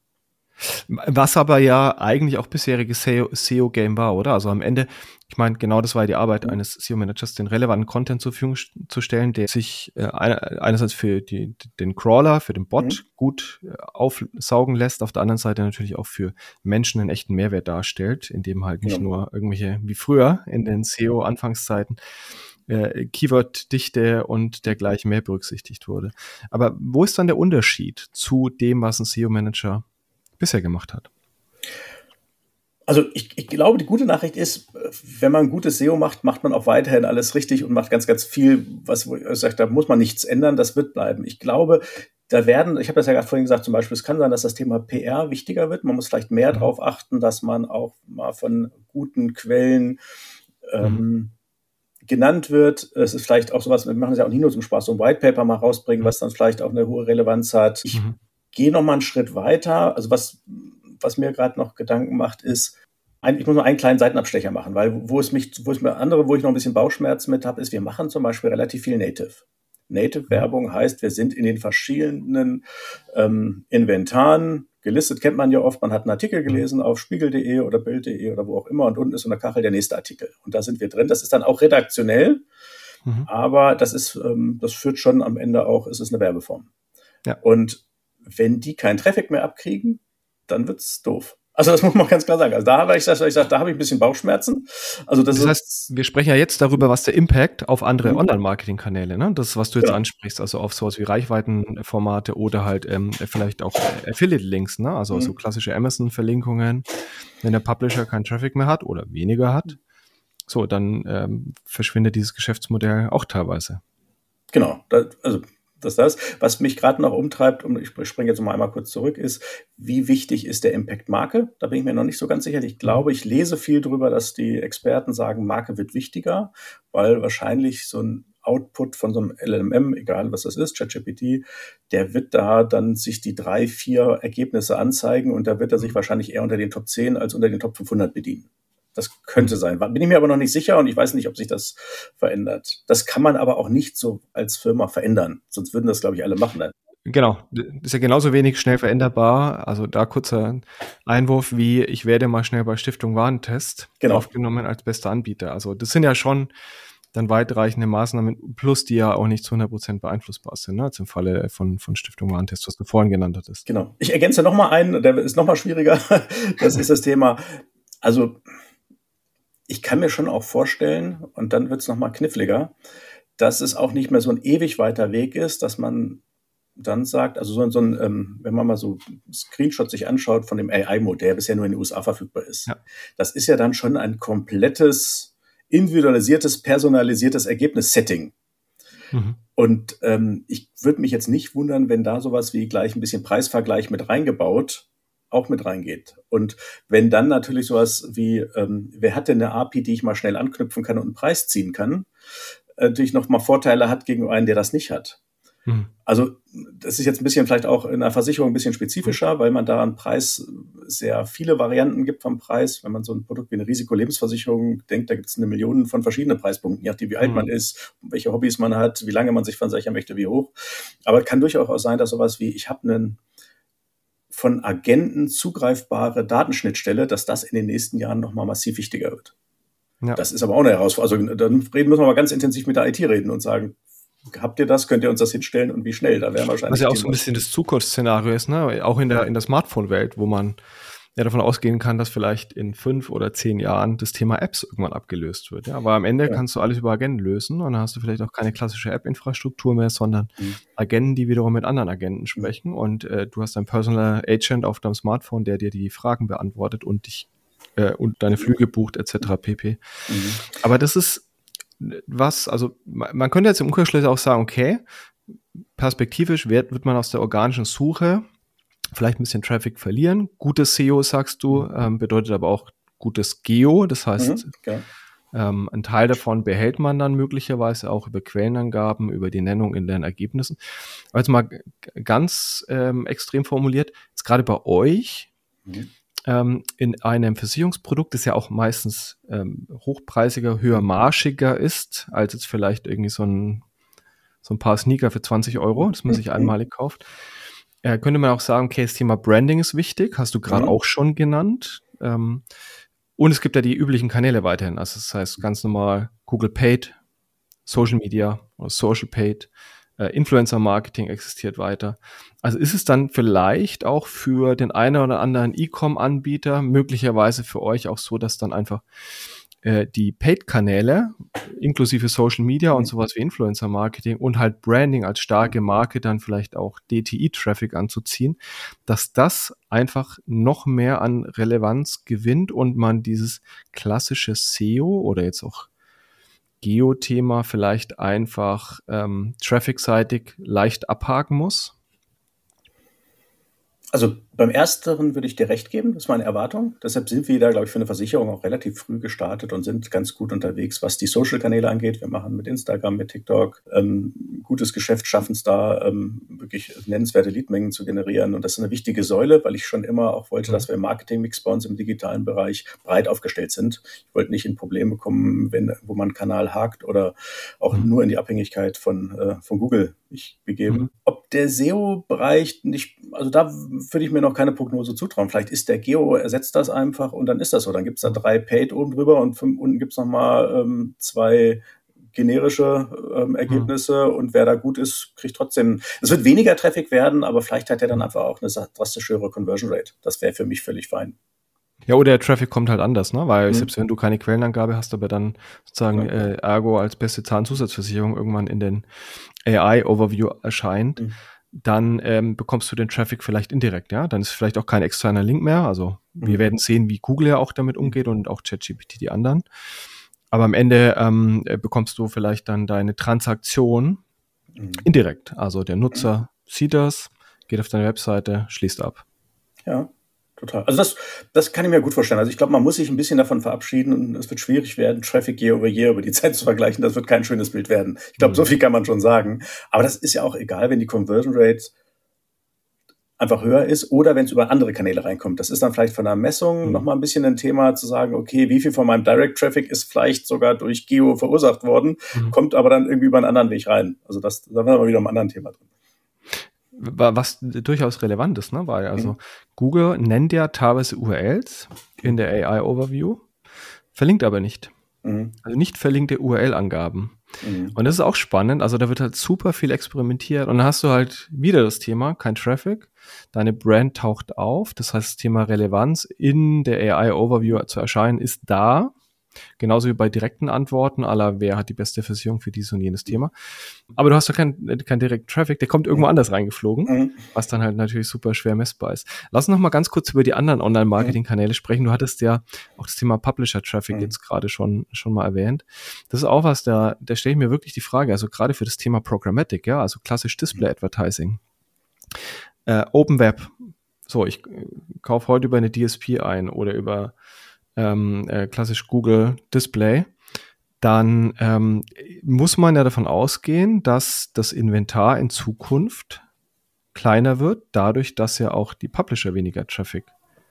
Speaker 1: Was aber ja eigentlich auch bisheriges S E O-Game war, oder? Also am Ende, ich meine, genau das war die Arbeit mhm. eines S E O-Managers, den relevanten Content zur Verfügung zu stellen, der sich äh, einerseits für die, den Crawler, für den Bot mhm. gut äh, aufsaugen lässt, auf der anderen Seite natürlich auch für Menschen einen echten Mehrwert darstellt, indem halt nicht ja. nur irgendwelche, wie früher in den S E O-Anfangszeiten, äh, Keyword-Dichte und dergleichen mehr berücksichtigt wurde. Aber wo ist dann der Unterschied zu dem, was ein S E O-Manager bisher gemacht hat?
Speaker 3: Also ich, ich glaube, die gute Nachricht ist, wenn man gutes S E O macht, macht man auch weiterhin alles richtig und macht ganz, ganz viel, was ich sage, da muss man nichts ändern, das wird bleiben. Ich glaube, da werden, ich habe das ja gerade vorhin gesagt, zum Beispiel, es kann sein, dass das Thema P R wichtiger wird. Man muss vielleicht mehr mhm. darauf achten, dass man auch mal von guten Quellen ähm, mhm. genannt wird. Es ist vielleicht auch sowas, wir machen es ja auch nicht nur zum Spaß, so ein White Paper mal rausbringen, mhm. was dann vielleicht auch eine hohe Relevanz hat. Ich mhm. gehe noch mal einen Schritt weiter. Also was, was mir gerade noch Gedanken macht, ist, ein, ich muss mal einen kleinen Seitenabstecher machen, weil wo es mich, wo es mir andere, wo ich noch ein bisschen Bauchschmerzen mit habe, ist, wir machen zum Beispiel relativ viel Native. Native-Werbung heißt, wir sind in den verschiedenen ähm, Inventaren gelistet, kennt man ja oft, man hat einen Artikel gelesen auf spiegel punkt de oder bild punkt de oder wo auch immer und unten ist so eine Kachel der nächste Artikel. Und da sind wir drin. Das ist dann auch redaktionell, mhm. aber das ist, ähm, das führt schon am Ende auch, es ist eine Werbeform. Ja. Und wenn die keinen Traffic mehr abkriegen, dann wird's doof. Also das muss man ganz klar sagen. Also da habe ich, ich sag, da habe ich ein bisschen Bauchschmerzen. Also das,
Speaker 1: das heißt, wir sprechen ja jetzt darüber, was der Impact auf andere mhm. Online-Marketing-Kanäle, ne? Das, was du jetzt genau. ansprichst, also auf sowas wie Reichweitenformate oder halt ähm, vielleicht auch Affiliate-Links, ne? Also mhm. so klassische Amazon-Verlinkungen. Wenn der Publisher keinen Traffic mehr hat oder weniger hat, so, dann ähm, verschwindet dieses Geschäftsmodell auch teilweise.
Speaker 3: Genau, da, also Das ist das. Was mich gerade noch umtreibt, und ich springe jetzt mal einmal kurz zurück, ist, wie wichtig ist der Impact Marke? Da bin ich mir noch nicht so ganz sicher. Ich glaube, ich lese viel darüber, dass die Experten sagen, Marke wird wichtiger, weil wahrscheinlich so ein Output von so einem L L M, egal was das ist, ChatGPT, der wird da dann sich die drei, vier Ergebnisse anzeigen und da wird er sich wahrscheinlich eher unter den Top zehn als unter den Top fünfhundert bedienen. Das könnte sein. Bin ich mir aber noch nicht sicher und ich weiß nicht, ob sich das verändert. Das kann man aber auch nicht so als Firma verändern. Sonst würden das, glaube ich, alle machen dann.
Speaker 1: Genau. Das ist ja genauso wenig schnell veränderbar. Also da kurzer Einwurf, wie ich werde mal schnell bei Stiftung Warentest
Speaker 3: genau.
Speaker 1: aufgenommen als bester Anbieter. Also das sind ja schon dann weitreichende Maßnahmen, plus die ja auch nicht zu hundert Prozent beeinflussbar sind, ne? Als im Falle von, von Stiftung Warentest, was du vorhin genannt hattest.
Speaker 3: Genau. Ich ergänze noch mal einen, der ist noch mal schwieriger. Das ist das Thema, also ich kann mir schon auch vorstellen, und dann wird es nochmal kniffliger, dass es auch nicht mehr so ein ewig weiter Weg ist, dass man dann sagt, also so, so ein, ähm, wenn man mal so Screenshot sich anschaut von dem A I-Modell, der bisher nur in den U S A verfügbar ist, ja. Das ist ja dann schon ein komplettes, individualisiertes, personalisiertes Ergebnissetting. Mhm. Und ähm, ich würde mich jetzt nicht wundern, wenn da sowas wie gleich ein bisschen Preisvergleich mit reingebaut auch mit reingeht. Und wenn dann natürlich sowas wie, ähm, wer hat denn eine A P I, die ich mal schnell anknüpfen kann und einen Preis ziehen kann, äh, natürlich noch mal Vorteile hat gegen einen, der das nicht hat. Hm. Also das ist jetzt ein bisschen vielleicht auch in der Versicherung ein bisschen spezifischer, weil man da einen Preis, sehr viele Varianten gibt vom Preis. Wenn man so ein Produkt wie eine Risikolebensversicherung denkt, da gibt es eine Million von verschiedenen Preispunkten, je nachdem wie alt hm. man ist, welche Hobbys man hat, wie lange man sich versichern möchte, wie hoch. Aber es kann durchaus auch sein, dass sowas wie, ich habe einen von Agenten zugreifbare Datenschnittstelle, dass das in den nächsten Jahren nochmal massiv wichtiger wird. Ja. Das ist aber auch eine Herausforderung. Also dann reden, müssen wir mal ganz intensiv mit der I T reden und sagen, habt ihr das, könnt ihr uns das hinstellen und wie schnell? Da wären wahrscheinlich.
Speaker 1: Was ja auch so ein bisschen das Zukunftsszenario ist, ne? Auch in der, in der Smartphone-Welt, wo man ja davon ausgehen kann, dass vielleicht in fünf oder zehn Jahren das Thema Apps irgendwann abgelöst wird. Ja, aber am Ende ja. kannst du alles über Agenten lösen und dann hast du vielleicht auch keine klassische App-Infrastruktur mehr, sondern mhm. Agenten, die wiederum mit anderen Agenten sprechen mhm. und äh, du hast einen Personal Agent auf deinem Smartphone, der dir die Fragen beantwortet und dich äh, und deine Flüge bucht et cetera pp. Mhm. Aber das ist was, also man könnte jetzt im Umkehrschluss auch sagen, okay, perspektivisch wird, wird man aus der organischen Suche vielleicht ein bisschen Traffic verlieren. Gutes S E O, sagst du, ähm, bedeutet aber auch gutes Geo. Das heißt, mhm, okay. ähm, ein Teil davon behält man dann möglicherweise auch über Quellenangaben, über die Nennung in den Ergebnissen. Aber jetzt mal g- ganz ähm, extrem formuliert, jetzt gerade bei euch mhm. ähm, in einem Versicherungsprodukt, das ja auch meistens ähm, hochpreisiger, höher marschiger ist, als jetzt vielleicht irgendwie so ein, so ein paar Sneaker für zwanzig Euro, das man sich mhm. einmalig kauft. Äh, könnte man auch sagen, okay, das Thema Branding ist wichtig, hast du gerade mhm. auch schon genannt. Ähm, und es gibt ja die üblichen Kanäle weiterhin. Also das heißt ganz normal Google Paid, Social Media oder Social Paid, äh, Influencer Marketing existiert weiter. Also ist es dann vielleicht auch für den einen oder anderen E-Com-Anbieter möglicherweise für euch auch so, dass dann einfach äh, die Paid-Kanäle inklusive Social Media und sowas wie Influencer-Marketing und halt Branding als starke Marke dann vielleicht auch D T I-Traffic anzuziehen, dass das einfach noch mehr an Relevanz gewinnt und man dieses klassische S E O oder jetzt auch Geo-Thema vielleicht einfach ähm, traffic-seitig leicht abhaken muss?
Speaker 3: Also beim Ersteren würde ich dir recht geben, das ist meine Erwartung. Deshalb sind wir da, glaube ich, für eine Versicherung auch relativ früh gestartet und sind ganz gut unterwegs, was die Social-Kanäle angeht. Wir machen mit Instagram, mit TikTok ähm, gutes Geschäft, schaffen es da, ähm, wirklich nennenswerte Leadmengen zu generieren. Und das ist eine wichtige Säule, weil ich schon immer auch wollte, dass wir im Marketing-Mix bei uns im digitalen Bereich breit aufgestellt sind. Ich wollte nicht in Probleme kommen, wenn, wo man einen Kanal hakt oder auch mhm. nur in die Abhängigkeit von, äh, von Google mich begeben. Mhm. Ob der S E O-Bereich nicht, also da würde ich mir noch keine Prognose zutrauen. Vielleicht ist der Geo, ersetzt das einfach und dann ist das so. Dann gibt es da drei Paid oben drüber und fünf, unten gibt es nochmal ähm, zwei generische ähm, Ergebnisse mhm. und wer da gut ist, kriegt trotzdem, es wird weniger Traffic werden, aber vielleicht hat er dann einfach auch eine drastisch höhere Conversion Rate. Das wäre für mich völlig fein.
Speaker 1: Ja, oder der Traffic kommt halt anders, ne? Weil mhm. selbst wenn du keine Quellenangabe hast, aber dann sozusagen ja. äh, Ergo als beste Zahnzusatzversicherung irgendwann in den A I-Overview erscheint, mhm. dann ähm, bekommst du den Traffic vielleicht indirekt, ja? Dann ist vielleicht auch kein externer Link mehr. Also mhm. wir werden sehen, wie Google ja auch damit umgeht und auch ChatGPT die anderen. Aber am Ende ähm, bekommst du vielleicht dann deine Transaktion Mhm. Indirekt. Also der Nutzer mhm. sieht das, geht auf deine Webseite, schließt ab.
Speaker 3: Ja, total. Also das, das kann ich mir gut vorstellen. Also ich glaube, man muss sich ein bisschen davon verabschieden und es wird schwierig werden, Traffic year over year über die Zeit zu vergleichen. Das wird kein schönes Bild werden. Ich glaube, mhm. so viel kann man schon sagen. Aber das ist ja auch egal, wenn die Conversion Rate einfach höher ist oder wenn es über andere Kanäle reinkommt. Das ist dann vielleicht von der Messung mhm. nochmal ein bisschen ein Thema zu sagen, okay, wie viel von meinem Direct Traffic ist vielleicht sogar durch Geo verursacht worden, mhm. kommt aber dann irgendwie über einen anderen Weg rein. Also das, da wären wir wieder im anderen Thema drin.
Speaker 1: Was durchaus relevant ist, ne? Weil also mhm. Google nennt ja teilweise U R Ls in der A I Overview, verlinkt aber nicht. Mhm. Also nicht verlinkte U R L-Angaben. Mhm. Und das ist auch spannend. Also da wird halt super viel experimentiert und dann hast du halt wieder das Thema, kein Traffic. Deine Brand taucht auf. Das heißt, das Thema Relevanz in der A I Overview zu erscheinen ist da. Genauso wie bei direkten Antworten, à la wer hat die beste Versicherung für dieses und jenes Thema. Aber du hast doch keinen kein direkten Traffic, der kommt irgendwo anders reingeflogen, mhm. was dann halt natürlich super schwer messbar ist. Lass uns noch mal ganz kurz über die anderen Online-Marketing-Kanäle sprechen. Du hattest ja auch das Thema Publisher-Traffic mhm. jetzt gerade schon schon mal erwähnt. Das ist auch was, da, da stelle ich mir wirklich die Frage, also gerade für das Thema Programmatic, ja, also klassisch Display-Advertising. Äh, Open Web, so, ich äh, kaufe heute über eine D S P ein oder über Ähm, äh, klassisch Google Display, dann ähm, muss man ja davon ausgehen, dass das Inventar in Zukunft kleiner wird, dadurch, dass ja auch die Publisher weniger Traffic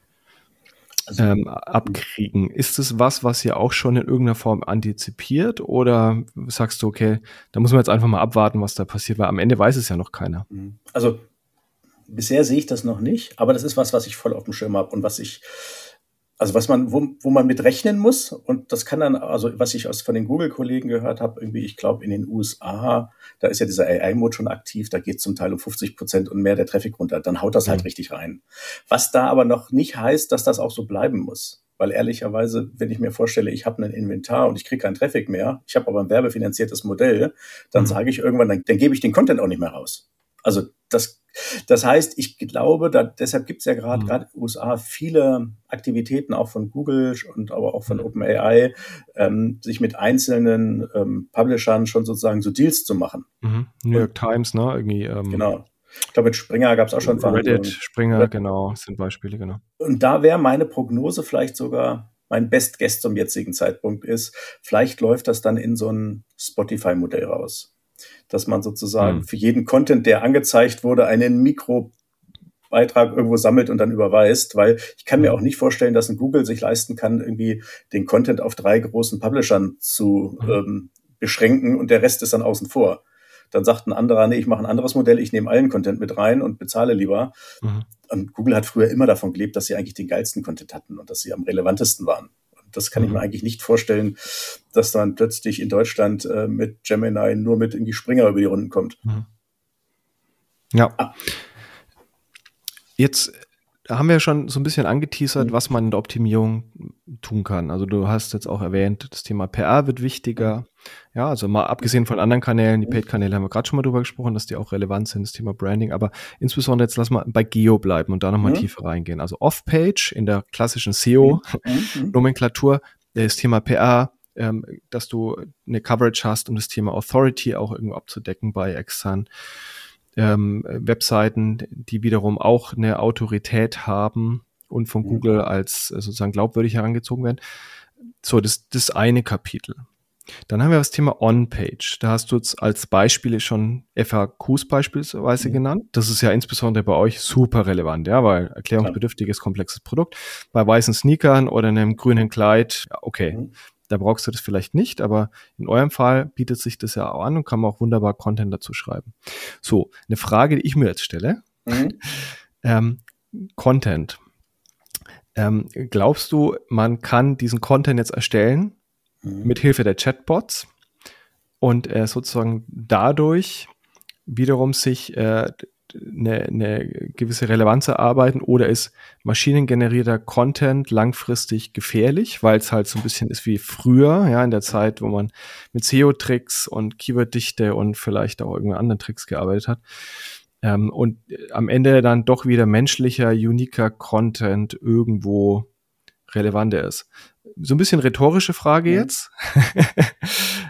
Speaker 1: also, ähm, abkriegen. Ist es was, was ihr auch schon in irgendeiner Form antizipiert oder sagst du, okay, da muss man jetzt einfach mal abwarten, was da passiert, weil am Ende weiß es ja noch keiner.
Speaker 3: Also bisher sehe ich das noch nicht, aber das ist was, was ich voll auf dem Schirm habe und was ich Also was man, wo, wo man mit rechnen muss, und das kann dann, also was ich aus von den Google-Kollegen gehört habe, irgendwie, ich glaube in den U S A, da ist ja dieser A I-Mode schon aktiv, da geht zum Teil um fünfzig Prozent und mehr der Traffic runter, dann haut das mhm. halt richtig rein. Was da aber noch nicht heißt, dass das auch so bleiben muss. Weil ehrlicherweise, wenn ich mir vorstelle, ich habe ein Inventar und ich kriege keinen Traffic mehr, ich habe aber ein werbefinanziertes Modell, dann mhm. sage ich irgendwann, dann, dann gebe ich den Content auch nicht mehr raus. Also das, das heißt, ich glaube, da, deshalb gibt es ja gerade gerade mhm. in den U S A viele Aktivitäten auch von Google und aber auch von mhm. OpenAI, ähm, sich mit einzelnen ähm, Publishern schon sozusagen so Deals zu machen.
Speaker 1: Mhm. New York und, Times, ne? Irgendwie. Ähm,
Speaker 3: genau. Ich glaube, mit Springer gab es auch schon
Speaker 1: Verhandlungen. Reddit, Springer, Reddit. Genau, sind Beispiele, genau.
Speaker 3: Und da wäre meine Prognose vielleicht sogar, mein Best Guess zum jetzigen Zeitpunkt ist, vielleicht läuft das dann in so ein Spotify-Modell raus. Dass man sozusagen hm. für jeden Content, der angezeigt wurde, einen Mikrobeitrag irgendwo sammelt und dann überweist, weil ich kann hm. mir auch nicht vorstellen, dass ein Google sich leisten kann, irgendwie den Content auf drei großen Publishern zu hm. ähm, beschränken und der Rest ist dann außen vor. Dann sagt ein anderer, nee, ich mache ein anderes Modell, ich nehme allen Content mit rein und bezahle lieber. Mhm. Und Google hat früher immer davon gelebt, dass sie eigentlich den geilsten Content hatten und dass sie am relevantesten waren. Und das kann mhm. ich mir eigentlich nicht vorstellen, dass dann plötzlich in Deutschland äh, mit Gemini nur mit irgendwie Springer über die Runden kommt. Mhm.
Speaker 1: Ja. Ah. Jetzt haben wir schon so ein bisschen angeteasert, mhm. was man in der Optimierung tun kann. Also du hast jetzt auch erwähnt, das Thema P R wird wichtiger. Ja, also mal abgesehen von anderen Kanälen, die Paid-Kanäle haben wir gerade schon mal drüber gesprochen, dass die auch relevant sind, das Thema Branding. Aber insbesondere jetzt lass mal bei Geo bleiben und da nochmal mhm. tiefer reingehen. Also Off-Page in der klassischen S E O-Nomenklatur, das Thema P R, ähm, dass du eine Coverage hast, um das Thema Authority auch irgendwo abzudecken bei externen Ähm, Webseiten, die wiederum auch eine Autorität haben und von Google als äh, sozusagen glaubwürdig herangezogen werden. So, das das eine Kapitel. Dann haben wir das Thema On-Page. Da hast du jetzt als Beispiele schon F A Qs beispielsweise mhm. genannt. Das ist ja insbesondere bei euch super relevant, ja, weil erklärungsbedürftiges, komplexes Produkt. Bei weißen Sneakern oder einem grünen Kleid, okay. Mhm. Da brauchst du das vielleicht nicht, aber in eurem Fall bietet sich das ja auch an und kann man auch wunderbar Content dazu schreiben. So, eine Frage, die ich mir jetzt stelle. Mhm. ähm, Content. Ähm, glaubst du, man kann diesen Content jetzt erstellen mhm. mit Hilfe der Chatbots und äh, sozusagen dadurch wiederum sich äh, Eine, eine gewisse Relevanz erarbeiten oder ist maschinengenerierter Content langfristig gefährlich, weil es halt so ein bisschen ist wie früher, ja, in der Zeit, wo man mit S E O-Tricks und Keyword-Dichte und vielleicht auch irgendwelchen anderen Tricks gearbeitet hat. Ähm, und am Ende dann doch wieder menschlicher, uniker Content irgendwo relevanter ist. So ein bisschen rhetorische Frage ja. jetzt.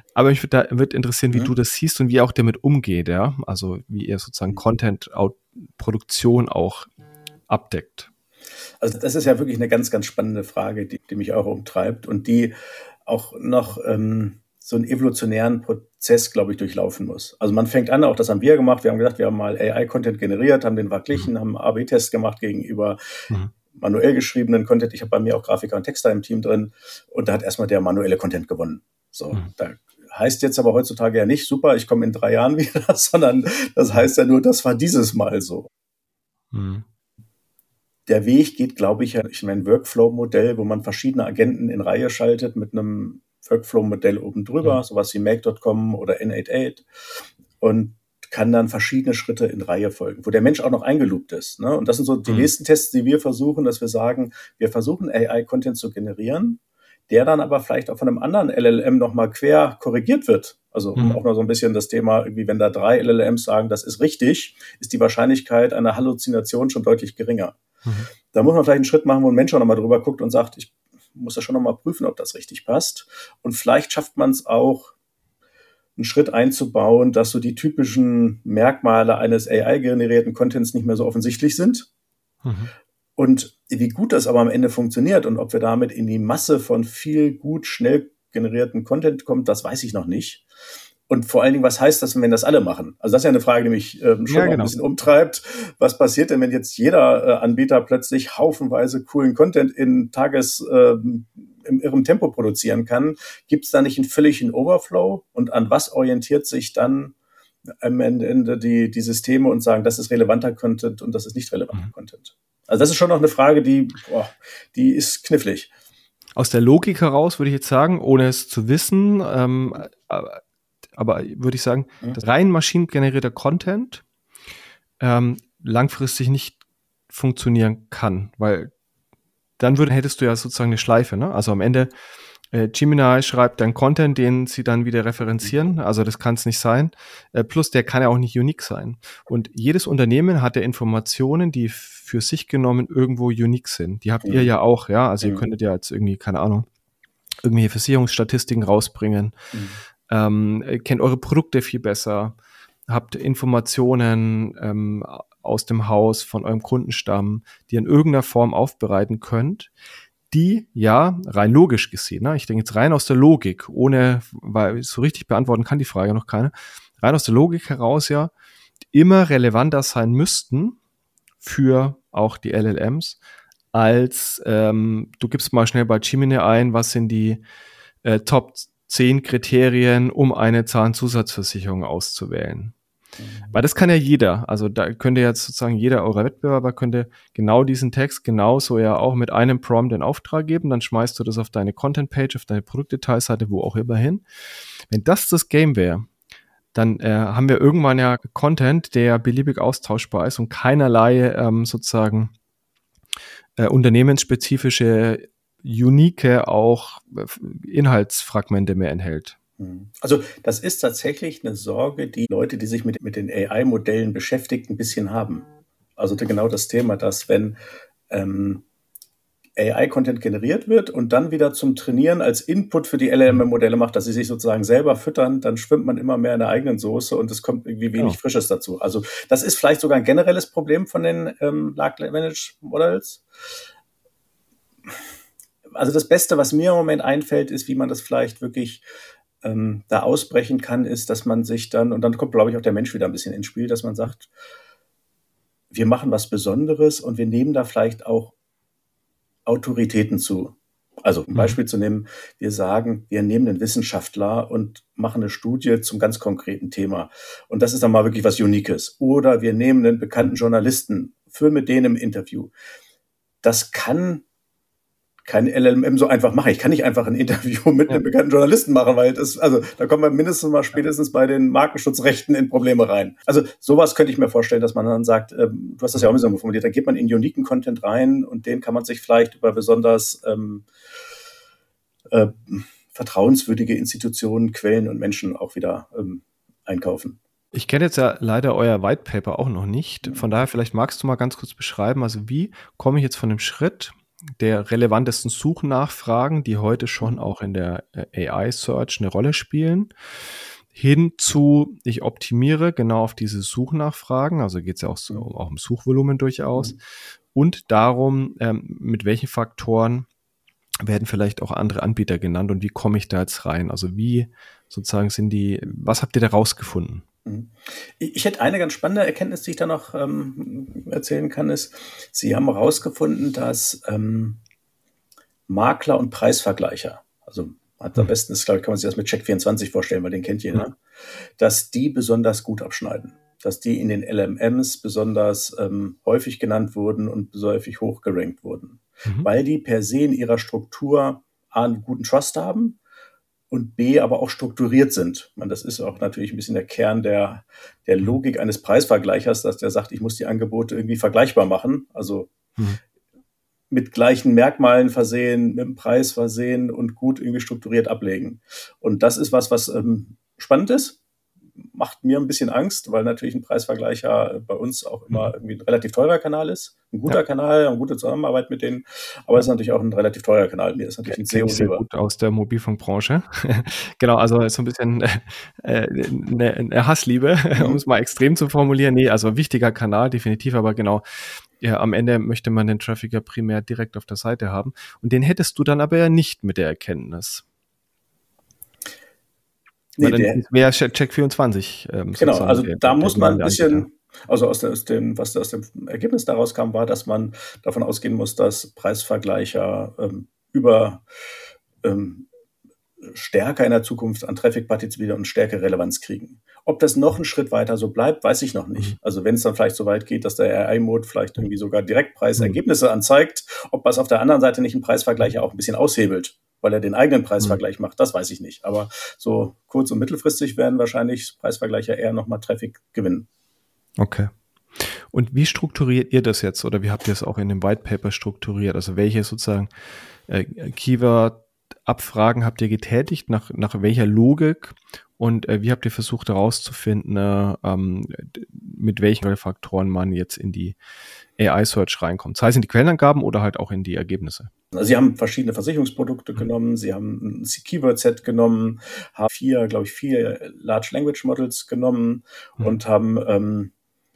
Speaker 1: Aber mich würde da wird interessieren, wie
Speaker 3: Mhm.
Speaker 1: du das siehst und wie ihr auch damit umgeht, ja? Also wie ihr sozusagen Content-Produktion auch abdeckt.
Speaker 3: Also das ist ja wirklich eine ganz, ganz spannende Frage, die, die mich auch umtreibt und die auch noch ähm, so einen evolutionären Prozess, glaube ich, durchlaufen muss. Also man fängt an, auch das haben wir gemacht, wir haben gesagt, wir haben mal A I-Content generiert, haben den verglichen, haben A B Tests gemacht gegenüber
Speaker 1: Mhm.
Speaker 3: manuell geschriebenen Content. Ich habe bei mir auch Grafiker und Texter im Team drin und da hat erstmal der manuelle Content gewonnen. So,
Speaker 1: Mhm.
Speaker 3: da heißt jetzt aber heutzutage ja nicht, super, ich komme in drei Jahren wieder, sondern das heißt ja nur, das war dieses Mal so.
Speaker 1: Mhm.
Speaker 3: Der Weg geht, glaube ich, in ein Workflow-Modell, wo man verschiedene Agenten in Reihe schaltet mit einem Workflow-Modell oben drüber,
Speaker 1: Mhm.
Speaker 3: sowas wie Make Punkt com oder N achtundachtzig und kann dann verschiedene Schritte in Reihe folgen, wo der Mensch auch noch eingeloopt ist. Ne? Und das sind so die
Speaker 1: Mhm.
Speaker 3: nächsten Tests, die wir versuchen, dass wir sagen, wir versuchen A I-Content zu generieren, der dann aber vielleicht auch von einem anderen L L M nochmal quer korrigiert wird. Also um
Speaker 1: Mhm.
Speaker 3: auch noch so ein bisschen das Thema, irgendwie, wenn da drei L L Ms sagen, das ist richtig, ist die Wahrscheinlichkeit einer Halluzination schon deutlich geringer.
Speaker 1: Mhm.
Speaker 3: Da muss man vielleicht einen Schritt machen, wo ein Mensch auch nochmal drüber guckt und sagt, ich muss das schon nochmal prüfen, ob das richtig passt. Und vielleicht schafft man es auch, einen Schritt einzubauen, dass so die typischen Merkmale eines A I-generierten Contents nicht mehr so offensichtlich sind.
Speaker 1: Mhm.
Speaker 3: Und wie gut das aber am Ende funktioniert und ob wir damit in die Masse von viel gut, schnell generierten Content kommen, das weiß ich noch nicht. Und vor allen Dingen, was heißt das, wenn das alle machen? Also das ist ja eine Frage, die mich ähm, schon
Speaker 1: Ja,
Speaker 3: auch ein
Speaker 1: genau.
Speaker 3: bisschen umtreibt. Was passiert denn, wenn jetzt jeder äh, Anbieter plötzlich haufenweise coolen Content in Tages, ähm, im irren Tempo produzieren kann? Gibt es da nicht einen völligen Overflow? Und an was orientiert sich dann am Ende die, die Systeme und sagen, das ist relevanter Content und das ist nicht relevanter
Speaker 1: Mhm.
Speaker 3: Content? Also das ist schon noch eine Frage, die, boah, die ist knifflig.
Speaker 1: Aus der Logik heraus würde ich jetzt sagen, ohne es zu wissen, ähm, aber, aber würde ich sagen,
Speaker 3: Mhm.
Speaker 1: dass rein maschinengenerierter Content ähm, langfristig nicht funktionieren kann, weil dann würde, hättest du ja sozusagen eine Schleife, ne? Also am Ende äh, Gemini schreibt dann Content, den sie dann wieder referenzieren, also das kann es nicht sein. Äh, plus der kann ja auch nicht unique sein. Und jedes Unternehmen hat ja Informationen, die für sich genommen irgendwo unique sind. Die habt
Speaker 3: Mhm.
Speaker 1: ihr ja auch, ja. Also
Speaker 3: Mhm.
Speaker 1: ihr könntet ja jetzt irgendwie, keine Ahnung, irgendwelche Versicherungsstatistiken rausbringen,
Speaker 3: Mhm.
Speaker 1: ähm, kennt eure Produkte viel besser, habt Informationen ähm, aus dem Haus von eurem Kundenstamm, die ihr in irgendeiner Form aufbereiten könnt, die ja rein logisch gesehen, ne, ich denke jetzt rein aus der Logik, ohne, weil so richtig beantworten kann die Frage noch keine, rein aus der Logik heraus ja immer relevanter sein müssten für auch die L L Ms, als ähm, du gibst mal schnell bei Gemini ein, was sind die äh, Top zehn Kriterien, um eine Zahnzusatzversicherung auszuwählen. Weil das kann ja jeder, also da könnte jetzt sozusagen jeder eurer Wettbewerber könnte genau diesen Text genauso ja auch mit einem Prompt in Auftrag geben, dann schmeißt du das auf deine Content-Page, auf deine Produktdetailseite, wo auch immer hin. Wenn das das Game wäre, dann äh, haben wir irgendwann ja Content, der beliebig austauschbar ist und keinerlei ähm, sozusagen äh, unternehmensspezifische, unique auch äh, Inhaltsfragmente mehr enthält.
Speaker 3: Also das ist tatsächlich eine Sorge, die Leute, die sich mit, mit den A I-Modellen beschäftigt, ein bisschen haben. Also genau das Thema, dass wenn ähm, A I-Content generiert wird und dann wieder zum Trainieren als Input für die L L M-Modelle macht, dass sie sich sozusagen selber füttern, dann schwimmt man immer mehr in der eigenen Soße und es kommt irgendwie wenig
Speaker 1: Ja.
Speaker 3: Frisches dazu. Also das ist vielleicht sogar ein generelles Problem von den ähm, Large Language Models. Also das Beste, was mir im Moment einfällt, ist, wie man das vielleicht wirklich ähm, da ausbrechen kann, ist, dass man sich dann, und dann kommt, glaube ich, auch der Mensch wieder ein bisschen ins Spiel, dass man sagt, wir machen was Besonderes und wir nehmen da vielleicht auch Autoritäten zu. Also ein Beispiel mhm. zu nehmen, wir sagen, wir nehmen einen Wissenschaftler und machen eine Studie zum ganz konkreten Thema. Und das ist dann mal wirklich was Uniques. Oder wir nehmen einen bekannten Journalisten, führen mit denen im Interview. Das kann kein L L M so einfach machen. Ich kann nicht einfach ein Interview mit ja. einem bekannten Journalisten machen, weil das, also da kommen wir mindestens mal spätestens bei den Markenschutzrechten in Probleme rein. Also sowas könnte ich mir vorstellen, dass man dann sagt, ähm, du hast das ja auch ein bisschen formuliert, da geht man in uniken Content rein und den kann man sich vielleicht über besonders ähm, äh, vertrauenswürdige Institutionen, Quellen und Menschen auch wieder ähm, einkaufen.
Speaker 1: Ich kenne jetzt ja leider euer White Paper auch noch nicht. Von daher, vielleicht magst du mal ganz kurz beschreiben, also wie komme ich jetzt von dem Schritt, der relevantesten Suchnachfragen, die heute schon auch in der A I-Search eine Rolle spielen, hin zu, ich optimiere genau auf diese Suchnachfragen, also geht es ja auch, so, auch um Suchvolumen durchaus, und darum, ähm, mit welchen Faktoren werden vielleicht auch andere Anbieter genannt und wie komme ich da jetzt rein? Also wie sozusagen sind die, was habt ihr da rausgefunden?
Speaker 3: Ich hätte eine ganz spannende Erkenntnis, die ich da noch ähm, erzählen kann, ist, Sie haben herausgefunden, dass ähm, Makler und Preisvergleicher, also hat am besten ist, glaube ich, kann man sich das mit Check vierundzwanzig vorstellen, weil den kennt jeder, ja. dass die besonders gut abschneiden, dass die in den L M Ms besonders ähm, häufig genannt wurden und häufig hochgerankt wurden, mhm. weil die per se in ihrer Struktur A, einen guten Trust haben und B, aber auch strukturiert sind. Man, das ist auch natürlich ein bisschen der Kern der, der Logik eines Preisvergleichers, dass der sagt, ich muss die Angebote irgendwie vergleichbar machen, also mhm. mit gleichen Merkmalen versehen, mit dem Preis versehen und gut irgendwie strukturiert ablegen. Und das ist was, was ähm, spannend ist. Macht mir ein bisschen Angst, weil natürlich ein Preisvergleicher bei uns auch immer irgendwie ein relativ teurer Kanal ist. Ein guter ja. Kanal, eine gute Zusammenarbeit mit denen, aber es ist natürlich auch ein relativ teurer Kanal. Mir ist natürlich ein S E O
Speaker 1: sehr gut aus der Mobilfunkbranche. Genau, also so ein bisschen äh, eine, eine Hassliebe, mhm. um es mal extrem zu formulieren. Nee, also wichtiger Kanal, definitiv, aber genau, ja, am Ende möchte man den Traffic ja primär direkt auf der Seite haben. Und den hättest du dann aber ja nicht mit der Erkenntnis. Nee, dann wäre Check vierundzwanzig. Ähm,
Speaker 3: genau, also der, da muss man ein bisschen, also aus, der, aus dem, was aus dem Ergebnis daraus kam, war, dass man davon ausgehen muss, dass Preisvergleicher ähm, über ähm, stärker in der Zukunft an Traffic partizipieren und stärkere Relevanz kriegen. Ob das noch einen Schritt weiter so bleibt, weiß ich noch nicht. Also wenn es dann vielleicht so weit geht, dass der A I-Mode vielleicht irgendwie sogar Direktpreisergebnisse anzeigt, ob was auf der anderen Seite nicht ein Preisvergleicher auch ein bisschen aushebelt, weil er den eigenen Preisvergleich macht, das weiß ich nicht. Aber so kurz- und mittelfristig werden wahrscheinlich Preisvergleicher eher nochmal Traffic gewinnen.
Speaker 1: Okay. Und wie strukturiert ihr das jetzt oder wie habt ihr es auch in dem White Paper strukturiert? Also welche sozusagen äh, Keyword-Abfragen habt ihr getätigt, nach, nach welcher Logik und äh, wie habt ihr versucht herauszufinden, äh, ähm, mit welchen Faktoren man jetzt in die A I-Search reinkommt? Sei es in die Quellenangaben oder halt auch in die Ergebnisse?
Speaker 3: Also Sie haben verschiedene Versicherungsprodukte genommen, Sie haben ein Keyword-Set genommen, haben vier, glaube ich, vier Large Language Models genommen mhm. und haben ähm,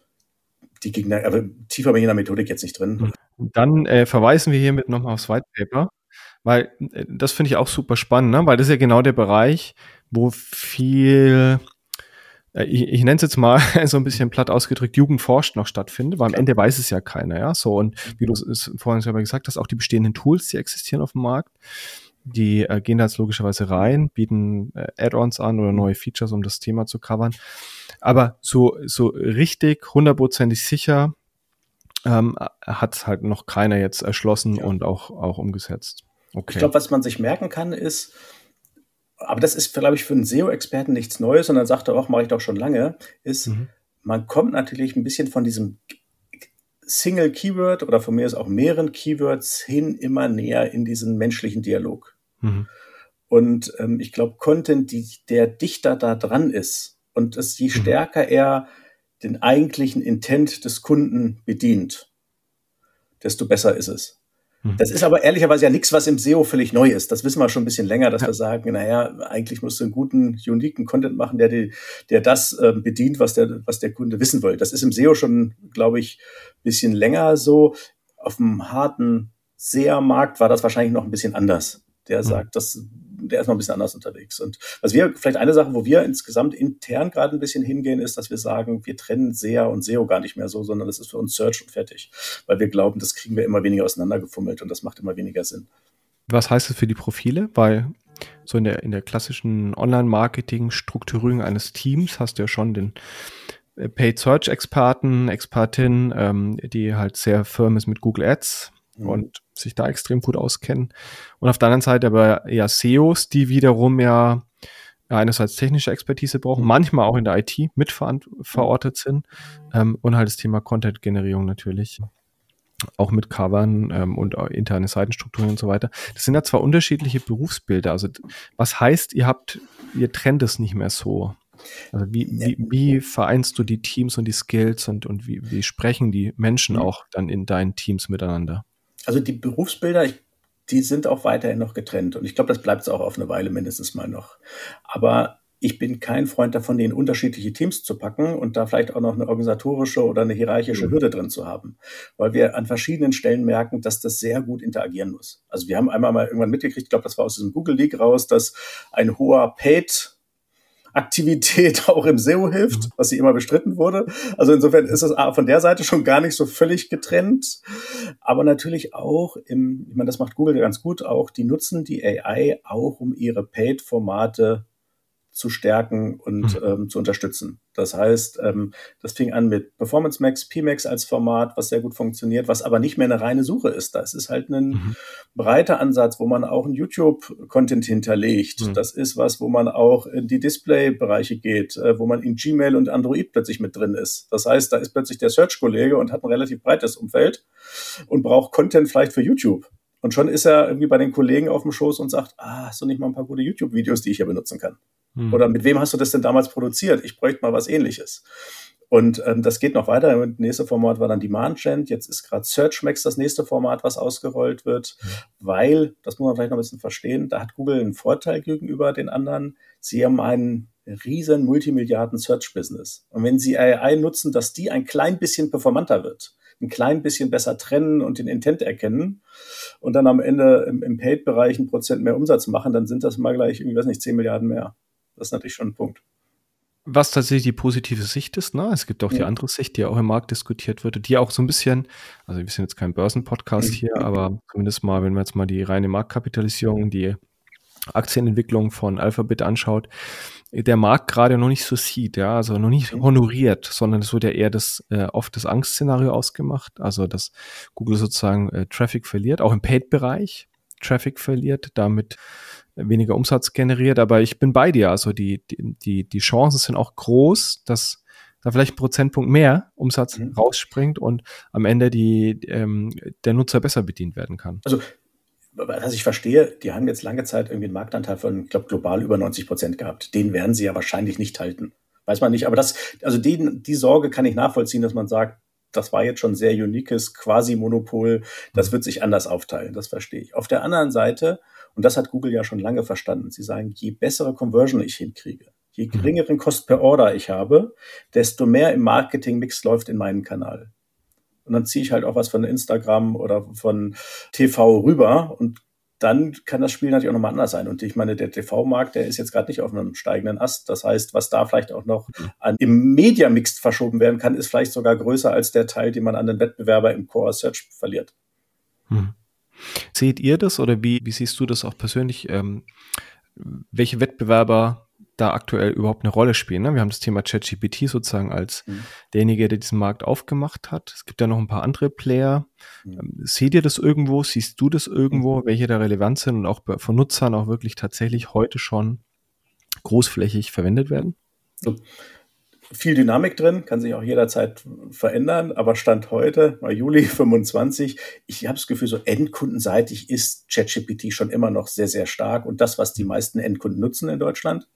Speaker 3: die Gegner, aber tiefer bin ich in der Methodik jetzt nicht drin.
Speaker 1: Dann äh, verweisen wir hiermit nochmal aufs White Paper, weil äh, das finde ich auch super spannend, ne? Weil das ist ja genau der Bereich, wo viel, äh, ich, ich nenne es jetzt mal so ein bisschen platt ausgedrückt, Jugendforscht noch stattfindet, weil am Ende weiß es ja keiner, ja, so und wie du es vorhin selber gesagt hast, auch die bestehenden Tools, die existieren auf dem Markt, die äh, gehen da jetzt logischerweise rein, bieten äh, Add-ons an oder neue Features, um das Thema zu covern. Aber so, so richtig, hundertprozentig sicher ähm, hat halt noch keiner jetzt erschlossen ja. und auch, auch umgesetzt. Okay.
Speaker 3: Ich glaube, was man sich merken kann, ist, aber das ist, glaube ich, für einen S E O-Experten nichts Neues, und dann sagt er auch, mache ich doch schon lange, ist, mhm. man kommt natürlich ein bisschen von diesem Single Keyword oder von mir ist auch mehreren Keywords hin immer näher in diesen menschlichen Dialog. Mhm. Und ähm, ich glaube, Content, die, der dichter da dran ist und es je stärker mhm. er den eigentlichen Intent des Kunden bedient, desto besser ist es. Mhm. Das ist aber ehrlicherweise ja nichts, was im S E O völlig neu ist. Das wissen wir schon ein bisschen länger, dass ja. wir sagen, naja, eigentlich musst du einen guten, uniken Content machen, der, die, der das äh, bedient, was der, was der Kunde wissen will. Das ist im S E O schon, glaube ich, ein bisschen länger so. Auf dem harten S E A-Markt war das wahrscheinlich noch ein bisschen anders. Der mhm. sagt, das, der ist noch ein bisschen anders unterwegs. Und was wir, vielleicht eine Sache, wo wir insgesamt intern gerade ein bisschen hingehen, ist, dass wir sagen, wir trennen S E A und S E O gar nicht mehr so, sondern das ist für uns Search und fertig. Weil wir glauben, das kriegen wir immer weniger auseinandergefummelt und das macht immer weniger Sinn.
Speaker 1: Was heißt das für die Profile? Weil so in der, in der klassischen Online-Marketing-Strukturierung eines Teams hast du ja schon den Paid Search-Experten, Expertin, ähm, die halt sehr firm ist mit Google Ads mhm. und sich da extrem gut auskennen. Und auf der anderen Seite aber eher S E Os, die wiederum ja einerseits technische Expertise brauchen, manchmal auch in der I T mit verortet sind ähm, und halt das Thema Content-Generierung natürlich. Auch mit Covern ähm, und interne Seitenstrukturen und so weiter. Das sind ja zwar unterschiedliche Berufsbilder. Also was heißt, ihr habt, ihr trennt es nicht mehr so? Also wie, wie, wie vereinst du die Teams und die Skills und, und wie, wie sprechen die Menschen auch dann in deinen Teams miteinander?
Speaker 3: Also die Berufsbilder, ich, die sind auch weiterhin noch getrennt. Und ich glaube, das bleibt es auch auf eine Weile mindestens mal noch. Aber ich bin kein Freund davon, die in unterschiedliche Teams zu packen und da vielleicht auch noch eine organisatorische oder eine hierarchische Hürde drin zu haben. Weil wir an verschiedenen Stellen merken, dass das sehr gut interagieren muss. Also wir haben einmal mal irgendwann mitgekriegt, ich glaube, das war aus diesem Google Leak raus, dass ein hoher Paid Aktivität auch im S E O hilft, was sie immer bestritten wurde. Also insofern ist es von der Seite schon gar nicht so völlig getrennt. Aber natürlich auch, im, ich meine, das macht Google ganz gut auch, die nutzen die A I auch, um ihre Paid-Formate zu stärken und mhm. ähm, zu unterstützen. Das heißt, ähm, das fing an mit Performance Max, P Max als Format, was sehr gut funktioniert, was aber nicht mehr eine reine Suche ist. Das ist halt ein mhm. breiter Ansatz, wo man auch einen YouTube-Content hinterlegt. Mhm. Das ist was, wo man auch in die Display-Bereiche geht, äh, wo man in Gmail und Android plötzlich mit drin ist. Das heißt, da ist plötzlich der Search-Kollege und hat ein relativ breites Umfeld und braucht Content vielleicht für YouTube. Und schon ist er irgendwie bei den Kollegen auf dem Schoß und sagt, ah, hast du nicht mal ein paar gute YouTube-Videos, die ich hier benutzen kann? Oder mit wem hast du das denn damals produziert? Ich bräuchte mal was Ähnliches. Und ähm, das geht noch weiter. Das nächste Format war dann Demand Gen. Jetzt ist gerade SearchMax das nächste Format, was ausgerollt wird, mhm. weil, das muss man vielleicht noch ein bisschen verstehen, da hat Google einen Vorteil gegenüber den anderen. Sie haben einen riesen Multimilliarden-Search-Business. Und wenn Sie A I nutzen, dass die ein klein bisschen performanter wird, ein klein bisschen besser trennen und den Intent erkennen und dann am Ende im, im Paid-Bereich ein Prozent mehr Umsatz machen, dann sind das mal gleich, ich weiß nicht, zehn Milliarden mehr. Das ist natürlich schon ein Punkt.
Speaker 1: Was tatsächlich die positive Sicht ist, ne? Es gibt auch ja. die andere Sicht, die auch im Markt diskutiert wird, die auch so ein bisschen, also wir sind jetzt kein Börsenpodcast mhm. hier, aber zumindest mal, wenn man jetzt mal die reine Marktkapitalisierung, die Aktienentwicklung von Alphabet anschaut, der Markt gerade noch nicht so sieht, ja, also noch nicht honoriert, sondern es wird ja eher das äh, oft das Angstszenario ausgemacht, also dass Google sozusagen äh, Traffic verliert, auch im Paid-Bereich Traffic verliert, damit weniger Umsatz generiert, aber ich bin bei dir, also die, die, die Chancen sind auch groß, dass da vielleicht ein Prozentpunkt mehr Umsatz mhm. rausspringt und am Ende die, ähm, der Nutzer besser bedient werden kann.
Speaker 3: Also, was ich verstehe, die haben jetzt lange Zeit irgendwie einen Marktanteil von, ich glaube, global über neunzig Prozent gehabt. Den werden sie ja wahrscheinlich nicht halten. Weiß man nicht, aber das, also die, die Sorge kann ich nachvollziehen, dass man sagt, das war jetzt schon ein sehr uniques Quasi-Monopol, das wird sich anders aufteilen, das verstehe ich. Auf der anderen Seite, und das hat Google ja schon lange verstanden, sie sagen, je bessere Conversion ich hinkriege, je geringeren Cost per Order ich habe, desto mehr im Marketing-Mix läuft in meinen Kanal. Und dann ziehe ich halt auch was von Instagram oder von T V rüber und dann kann das Spiel natürlich auch nochmal anders sein. Und ich meine, der T V-Markt, der ist jetzt gerade nicht auf einem steigenden Ast. Das heißt, was da vielleicht auch noch an, im Media-Mix verschoben werden kann, ist vielleicht sogar größer als der Teil, den man an den Wettbewerber im Core-Search verliert.
Speaker 1: Hm. Seht ihr das oder wie, wie siehst du das auch persönlich? Ähm, welche Wettbewerber da aktuell überhaupt eine Rolle spielen? Ne? Wir haben das Thema ChatGPT sozusagen als mhm. derjenige, der diesen Markt aufgemacht hat. Es gibt ja noch ein paar andere Player. Mhm. Seht ihr das irgendwo? Siehst du das irgendwo? Mhm. Welche da relevant sind und auch von Nutzern auch wirklich tatsächlich heute schon großflächig verwendet werden?
Speaker 3: So. Viel Dynamik drin, kann sich auch jederzeit verändern, aber Stand heute, mal Juli fünfundzwanzig, ich habe das Gefühl, so endkundenseitig ist ChatGPT schon immer noch sehr, sehr stark und das, was die meisten Endkunden nutzen in Deutschland,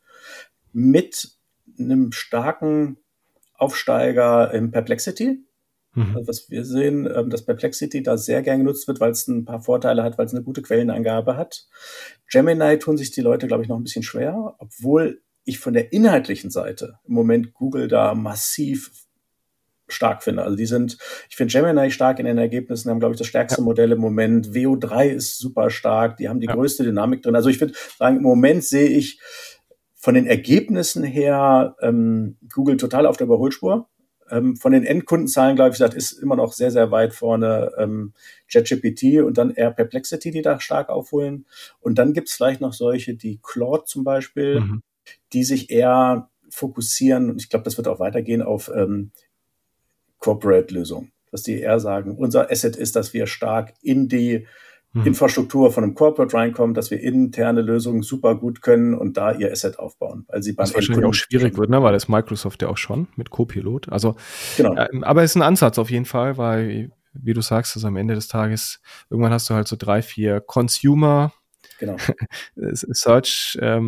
Speaker 3: mit einem starken Aufsteiger im Perplexity. Mhm. Also was wir sehen, dass Perplexity da sehr gern genutzt wird, weil es ein paar Vorteile hat, weil es eine gute Quellenangabe hat. Gemini tun sich die Leute, glaube ich, noch ein bisschen schwer, obwohl ich von der inhaltlichen Seite im Moment Google da massiv stark finde. Also die sind, ich finde Gemini stark in den Ergebnissen, haben, glaube ich, das stärkste ja. Modell im Moment. V O drei ist super stark, die haben die ja. größte Dynamik drin. Also ich würde sagen, im Moment sehe ich von den Ergebnissen her ähm, Google total auf der Überholspur. Ähm, von den Endkundenzahlen, glaube ich, gesagt, ist immer noch sehr, sehr weit vorne ähm, ChatGPT und dann eher Perplexity, die da stark aufholen. Und dann gibt es vielleicht noch solche, die Claude zum Beispiel, mhm. die sich eher fokussieren, und ich glaube, das wird auch weitergehen, auf ähm, Corporate-Lösungen. Dass die eher sagen, unser Asset ist, dass wir stark in die hm. Infrastruktur von einem Corporate reinkommen, dass wir interne Lösungen super gut können und da ihr Asset aufbauen. Weil sie
Speaker 1: was wahrscheinlich auch schwierig wird, ne? Weil das Microsoft ja auch schon mit Copilot. Also,
Speaker 3: genau.
Speaker 1: äh, aber es ist ein Ansatz auf jeden Fall, weil, wie du sagst, also am Ende des Tages, irgendwann hast du halt so drei, vier Consumer
Speaker 3: genau.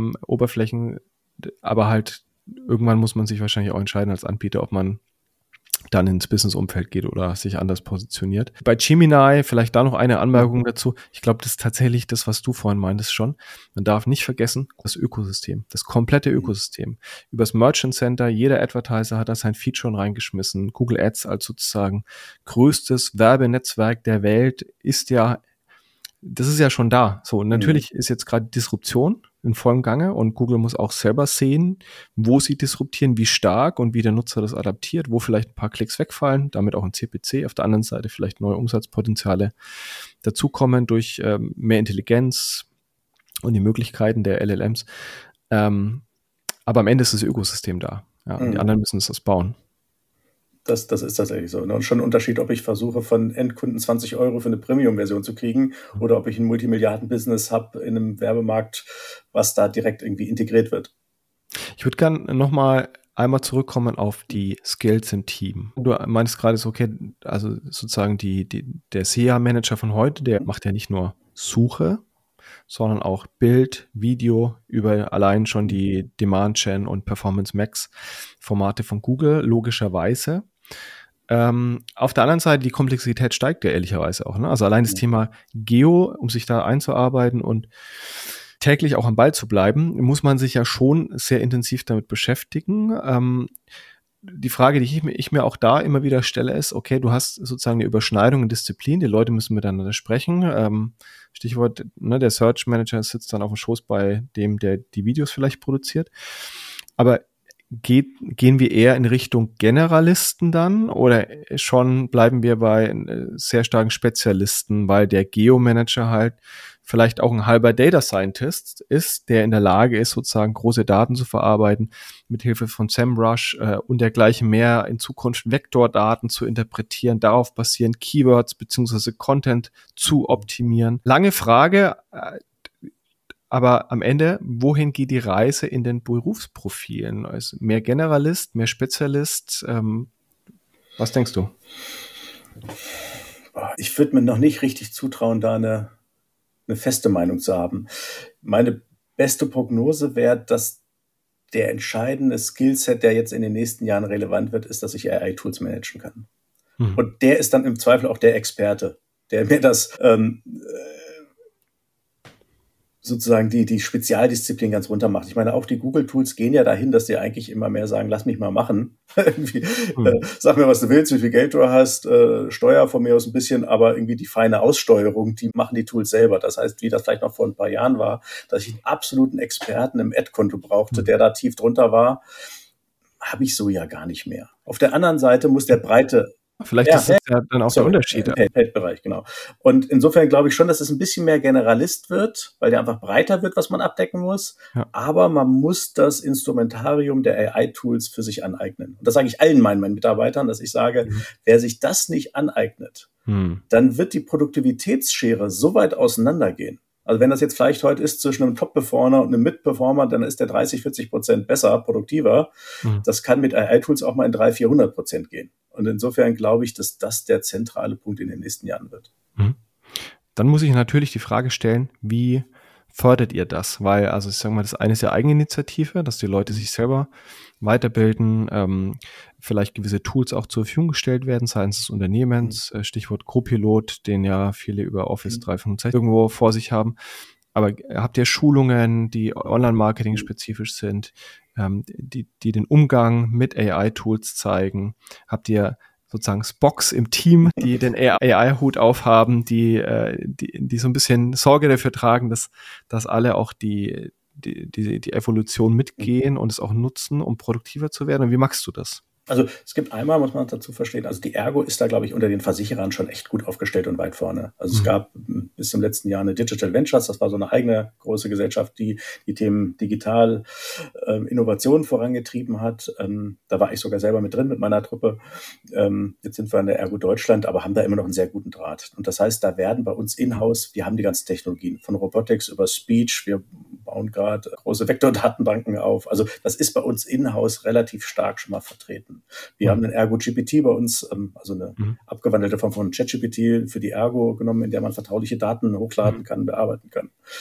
Speaker 1: Search-Oberflächen, ähm, aber halt irgendwann muss man sich wahrscheinlich auch entscheiden als Anbieter, ob man dann ins Business-Umfeld geht oder sich anders positioniert. Bei Gemini, vielleicht da noch eine Anmerkung dazu. Ich glaube, das ist tatsächlich das, was du vorhin meintest schon. Man darf nicht vergessen, das Ökosystem, das komplette Ökosystem. Übers Merchant Center, jeder Advertiser hat da sein Feed schon reingeschmissen. Google Ads als sozusagen größtes Werbenetzwerk der Welt ist ja, das ist ja schon da. So, und natürlich mhm. ist jetzt gerade Disruption in vollem Gange und Google muss auch selber sehen, wo sie disruptieren, wie stark und wie der Nutzer das adaptiert, wo vielleicht ein paar Klicks wegfallen, damit auch ein C P C, auf der anderen Seite vielleicht neue Umsatzpotenziale dazukommen durch ähm, mehr Intelligenz und die Möglichkeiten der L L Ms. Ähm, aber am Ende ist das Ökosystem da. Ja, und mhm. die anderen müssen es das bauen.
Speaker 3: Das, das ist tatsächlich so. Und schon ein Unterschied, ob ich versuche, von Endkunden zwanzig Euro für eine Premium-Version zu kriegen oder ob ich ein Multimilliarden-Business habe in einem Werbemarkt, was da direkt irgendwie integriert wird.
Speaker 1: Ich würde gerne nochmal einmal zurückkommen auf die Skills im Team. Du meinst gerade so, okay, also sozusagen die, die, der S E A-Manager von heute, der macht ja nicht nur Suche, sondern auch Bild, Video über allein schon die Demand-Gen und Performance Max-Formate von Google, logischerweise. Ähm, auf der anderen Seite, die Komplexität steigt ja ehrlicherweise auch. Ne? Also allein das ja. Thema Geo, um sich da einzuarbeiten und täglich auch am Ball zu bleiben, muss man sich ja schon sehr intensiv damit beschäftigen. Ähm, die Frage, die ich, ich mir auch da immer wieder stelle, ist, okay, du hast sozusagen eine Überschneidung in Disziplin, die Leute müssen miteinander sprechen. Ähm, Stichwort, ne, der Search Manager sitzt dann auf dem Schoß bei dem, der die Videos vielleicht produziert. Aber geht, gehen wir eher in Richtung Generalisten dann oder schon bleiben wir bei sehr starken Spezialisten, weil der Geo-Manager halt vielleicht auch ein halber Data Scientist ist, der in der Lage ist, sozusagen große Daten zu verarbeiten, mithilfe von SEMrush äh, und dergleichen mehr in Zukunft Vektordaten zu interpretieren, darauf basierend Keywords beziehungsweise Content zu optimieren. Lange Frage, äh, aber am Ende, wohin geht die Reise in den Berufsprofilen? Also mehr Generalist, mehr Spezialist? Ähm, was denkst du?
Speaker 3: Ich würde mir noch nicht richtig zutrauen, da eine eine feste Meinung zu haben. Meine beste Prognose wäre, dass der entscheidende Skillset, der jetzt in den nächsten Jahren relevant wird, ist, dass ich A I-Tools managen kann. Mhm. Und der ist dann im Zweifel auch der Experte, der mir das ähm, sozusagen die, die Spezialdisziplin ganz runter macht. Ich meine, auch die Google-Tools gehen ja dahin, dass die eigentlich immer mehr sagen, lass mich mal machen. irgendwie, mhm. äh, sag mir, was du willst, wie viel Geld du hast, äh, steuer von mir aus ein bisschen, aber irgendwie die feine Aussteuerung, die machen die Tools selber. Das heißt, wie das vielleicht noch vor ein paar Jahren war, dass ich einen absoluten Experten im Ad-Konto brauchte, mhm. der da tief drunter war, habe ich so ja gar nicht mehr. Auf der anderen Seite muss der breite
Speaker 1: Vielleicht ja, ist das ja dann auch sorry, der Unterschied.
Speaker 3: Im Paid-Bereich, genau. Und insofern glaube ich schon, dass es ein bisschen mehr Generalist wird, weil der einfach breiter wird, was man abdecken muss. Ja. Aber man muss das Instrumentarium der A I-Tools für sich aneignen. Und das sage ich allen meinen, meinen Mitarbeitern, dass ich sage, mhm. wer sich das nicht aneignet, mhm. dann wird die Produktivitätsschere so weit auseinandergehen. Also wenn das jetzt vielleicht heute ist zwischen einem Top-Performer und einem Mid-Performer, dann ist der dreißig, vierzig Prozent besser, produktiver. Mhm. Das kann mit A I-Tools auch mal in dreihundert, vierhundert Prozent gehen. Und insofern glaube ich, dass das der zentrale Punkt in den nächsten Jahren wird.
Speaker 1: Mhm. Dann muss ich natürlich die Frage stellen, wie fördert ihr das? Weil, also ich sage mal, das eine ist ja Eigeninitiative, dass die Leute sich selber weiterbilden, ähm, vielleicht gewisse Tools auch zur Verfügung gestellt werden seitens des Unternehmens, mhm. Stichwort Copilot, den ja viele über Office mhm. dreihundertfünfundsechzig irgendwo vor sich haben. Aber habt ihr Schulungen, die Online-Marketing spezifisch sind, ähm, die, die den Umgang mit A I-Tools zeigen? Habt ihr sozusagen Spocks im Team, die den A I-Hut aufhaben, die, äh, die, die so ein bisschen Sorge dafür tragen, dass, dass alle auch die, die, die, die Evolution mitgehen und es auch nutzen, um produktiver zu werden? Und wie machst du das?
Speaker 3: Also es gibt einmal, muss man dazu verstehen, also die Ergo ist da, glaube ich, unter den Versicherern schon echt gut aufgestellt und weit vorne. Also mhm. es gab bis zum letzten Jahr eine Digital Ventures, das war so eine eigene große Gesellschaft, die die Themen digital ähm, Innovation vorangetrieben hat. Ähm, da war ich sogar selber mit drin mit meiner Truppe. Ähm, jetzt sind wir in der Ergo Deutschland, aber haben da immer noch einen sehr guten Draht. Und das heißt, da werden bei uns in-house, wir haben die ganzen Technologien, von Robotics über Speech, wir bauen gerade große Vektordatenbanken auf. Also das ist bei uns in-house relativ stark schon mal vertreten. Wir mhm. haben einen Ergo G P T bei uns, ähm, also eine mhm. abgewandelte Form von ChatGPT für die Ergo genommen, in der man vertrauliche Daten hochladen kann, bearbeiten kann.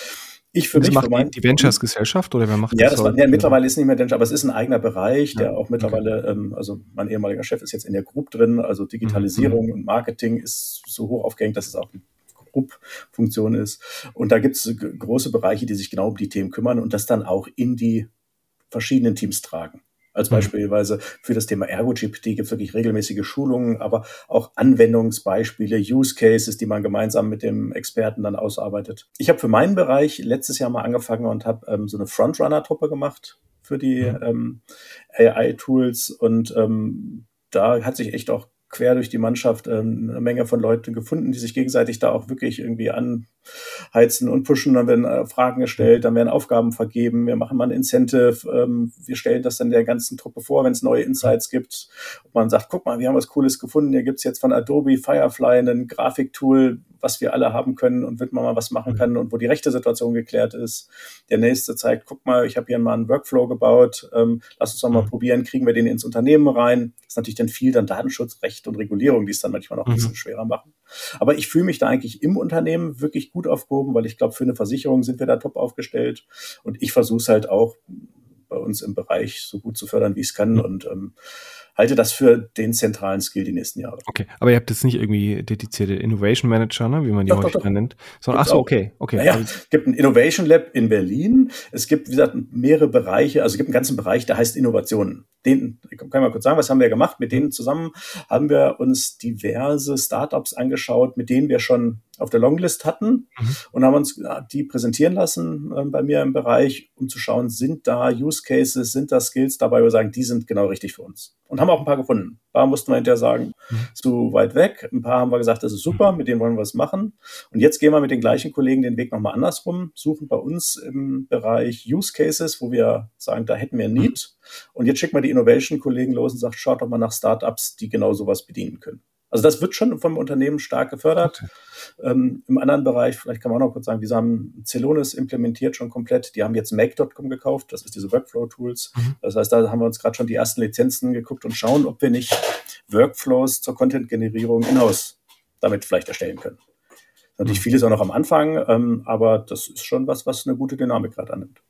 Speaker 3: Ich für
Speaker 1: das
Speaker 3: mich,
Speaker 1: macht
Speaker 3: für mein,
Speaker 1: die Ventures-Gesellschaft oder wer macht
Speaker 3: ja,
Speaker 1: das?
Speaker 3: das war, ja, mittlerweile ist es nicht mehr Venture, aber es ist ein eigener Bereich,
Speaker 1: Ja,
Speaker 3: der auch mittlerweile,
Speaker 1: okay.
Speaker 3: ähm, also mein ehemaliger Chef ist jetzt in der Group drin, also Digitalisierung mhm. und Marketing ist so hoch aufgehängt, dass es auch eine Group-Funktion ist. Und da gibt es g- große Bereiche, die sich genau um die Themen kümmern und das dann auch in die verschiedenen Teams tragen. Als beispielsweise für das Thema Ergo-G P T gibt es wirklich regelmäßige Schulungen, aber auch Anwendungsbeispiele, Use Cases, die man gemeinsam mit dem Experten dann ausarbeitet. Ich habe für meinen Bereich letztes Jahr mal angefangen und habe ähm, so eine Frontrunner-Truppe gemacht für die
Speaker 1: Mhm.
Speaker 3: ähm, A I-Tools und ähm, da hat sich echt auch quer durch die Mannschaft ähm, eine Menge von Leuten gefunden, die sich gegenseitig da auch wirklich irgendwie anheizen und pushen. Dann werden äh, Fragen gestellt, dann werden Aufgaben vergeben, wir machen mal ein Incentive, ähm, wir stellen das dann der ganzen Truppe vor, wenn es neue Insights gibt. Und man sagt, guck mal, wir haben was Cooles gefunden, hier gibt's jetzt von Adobe Firefly ein Grafiktool, was wir alle haben können und wird man mal was machen kann und wo die rechte Situation geklärt ist. Der nächste zeigt, guck mal, ich habe hier mal einen Workflow gebaut, ähm, lass uns doch mal mhm. probieren, kriegen wir den ins Unternehmen rein. Das ist natürlich dann viel dann Datenschutz, Recht und Regulierung, die es dann manchmal noch ein bisschen mhm. schwerer machen. Aber ich fühle mich da eigentlich im Unternehmen wirklich gut aufgehoben, weil ich glaube, für eine Versicherung sind wir da top aufgestellt und ich versuche es halt auch bei uns im Bereich so gut zu fördern, wie ich es kann mhm. und ähm, halte das für den zentralen Skill die nächsten Jahre.
Speaker 1: Okay, aber ihr habt jetzt nicht irgendwie dedizierte Innovation Manager, ne, wie man die
Speaker 3: doch,
Speaker 1: häufig
Speaker 3: doch, doch.
Speaker 1: nennt, sondern ach so, okay, okay.
Speaker 3: Naja, es gibt ein Innovation Lab in Berlin. Es gibt, wie gesagt, mehrere Bereiche. Also es gibt einen ganzen Bereich, der heißt Innovationen. Den, ich kann mal kurz sagen, was haben wir gemacht? Mit denen zusammen haben wir uns diverse Startups angeschaut, mit denen wir schon auf der Longlist hatten mhm. und haben uns die präsentieren lassen äh, bei mir im Bereich, um zu schauen, sind da Use Cases, sind da Skills dabei, wo wir sagen, die sind genau richtig für uns. Und haben auch ein paar gefunden. Ein paar mussten wir hinterher sagen, mhm. zu weit weg. Ein paar haben wir gesagt, das ist super, mit denen wollen wir was machen. Und jetzt gehen wir mit den gleichen Kollegen den Weg nochmal andersrum, suchen bei uns im Bereich Use Cases, wo wir sagen, da hätten wir ein Need. Und jetzt schicken wir die Innovation-Kollegen los und sagen, schaut doch mal nach Startups, die genau sowas bedienen können. Also das wird schon vom Unternehmen stark gefördert. Okay. Ähm, im anderen Bereich, vielleicht kann man auch noch kurz sagen, wir haben Celonis implementiert schon komplett. Die haben jetzt Make Punkt com gekauft, das ist diese Workflow-Tools. Mhm. Das heißt, da haben wir uns gerade schon die ersten Lizenzen geguckt und schauen, ob wir nicht Workflows zur Content-Generierung in-house damit vielleicht erstellen können. Natürlich mhm. vieles auch noch am Anfang, ähm, aber das ist schon was, was eine gute Dynamik gerade annimmt.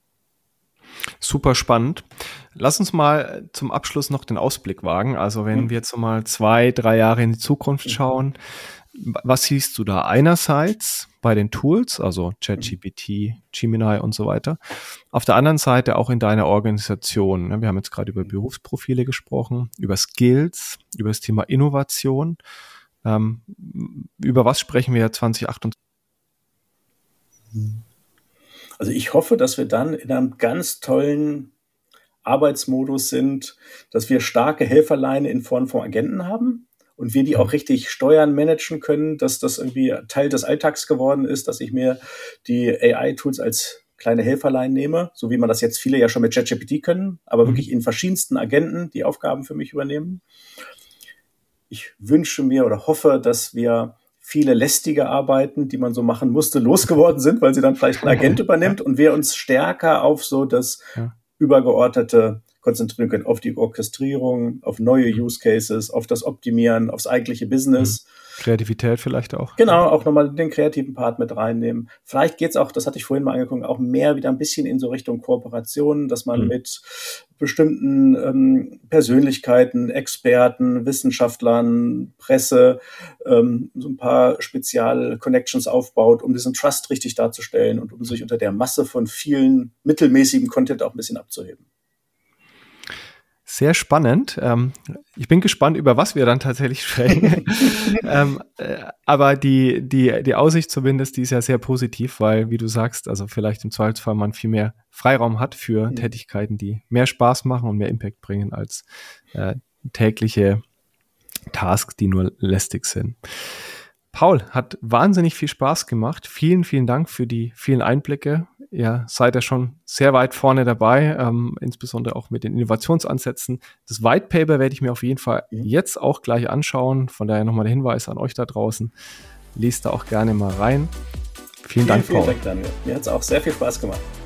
Speaker 1: Super spannend. Lass uns mal zum Abschluss noch den Ausblick wagen. Also wenn mhm. wir jetzt mal zwei, drei Jahre in die Zukunft schauen, was siehst du da einerseits bei den Tools, also ChatGPT, Gemini und so weiter, auf der anderen Seite auch in deiner Organisation? Wir haben jetzt gerade über Berufsprofile gesprochen, über Skills, über das Thema Innovation. Ähm, über was sprechen wir zwanzig achtundzwanzig?
Speaker 3: Also ich hoffe, dass wir dann in einem ganz tollen Arbeitsmodus sind, dass wir starke Helferleine in Form von Agenten haben und wir die auch richtig steuern, managen können, dass das irgendwie Teil des Alltags geworden ist, dass ich mir die A I-Tools als kleine Helferlein nehme, so wie man das jetzt viele ja schon mit ChatGPT können, aber mhm. wirklich in verschiedensten Agenten die Aufgaben für mich übernehmen. Ich wünsche mir oder hoffe, dass wir viele lästige Arbeiten, die man so machen musste, losgeworden sind, weil sie dann vielleicht ein Agent übernimmt und wir uns stärker auf so das ja. Übergeordnete konzentrieren können, auf die Orchestrierung, auf neue Use Cases, auf das Optimieren, aufs eigentliche Business.
Speaker 1: Kreativität vielleicht auch.
Speaker 3: Genau, auch nochmal den kreativen Part mit reinnehmen. Vielleicht geht's auch, das hatte ich vorhin mal angeguckt, auch mehr wieder ein bisschen in so Richtung Kooperation, dass man mhm. mit bestimmten ähm, Persönlichkeiten, Experten, Wissenschaftlern, Presse ähm, so ein paar Spezial-Connections aufbaut, um diesen Trust richtig darzustellen und um sich unter der Masse von vielen mittelmäßigen Content auch ein bisschen abzuheben.
Speaker 1: Sehr spannend. Ähm, ich bin gespannt, über was wir dann tatsächlich sprechen. ähm, äh, aber die, die, die Aussicht zumindest, die ist ja sehr positiv, weil, wie du sagst, also vielleicht im Zweifelsfall man viel mehr Freiraum hat für mhm. Tätigkeiten, die mehr Spaß machen und mehr Impact bringen als äh, tägliche Tasks, die nur lästig sind. Paul, hat wahnsinnig viel Spaß gemacht. Vielen, vielen Dank für die vielen Einblicke. Ihr seid ja schon sehr weit vorne dabei, ähm, insbesondere auch mit den Innovationsansätzen. Das White Paper werde ich mir auf jeden Fall mhm. jetzt auch gleich anschauen. Von daher nochmal der Hinweis an euch da draußen. Lest da auch gerne mal rein. Vielen, vielen Dank,
Speaker 3: vielen
Speaker 1: Paul.
Speaker 3: Dank, Daniel. Mir hat es auch sehr viel Spaß gemacht.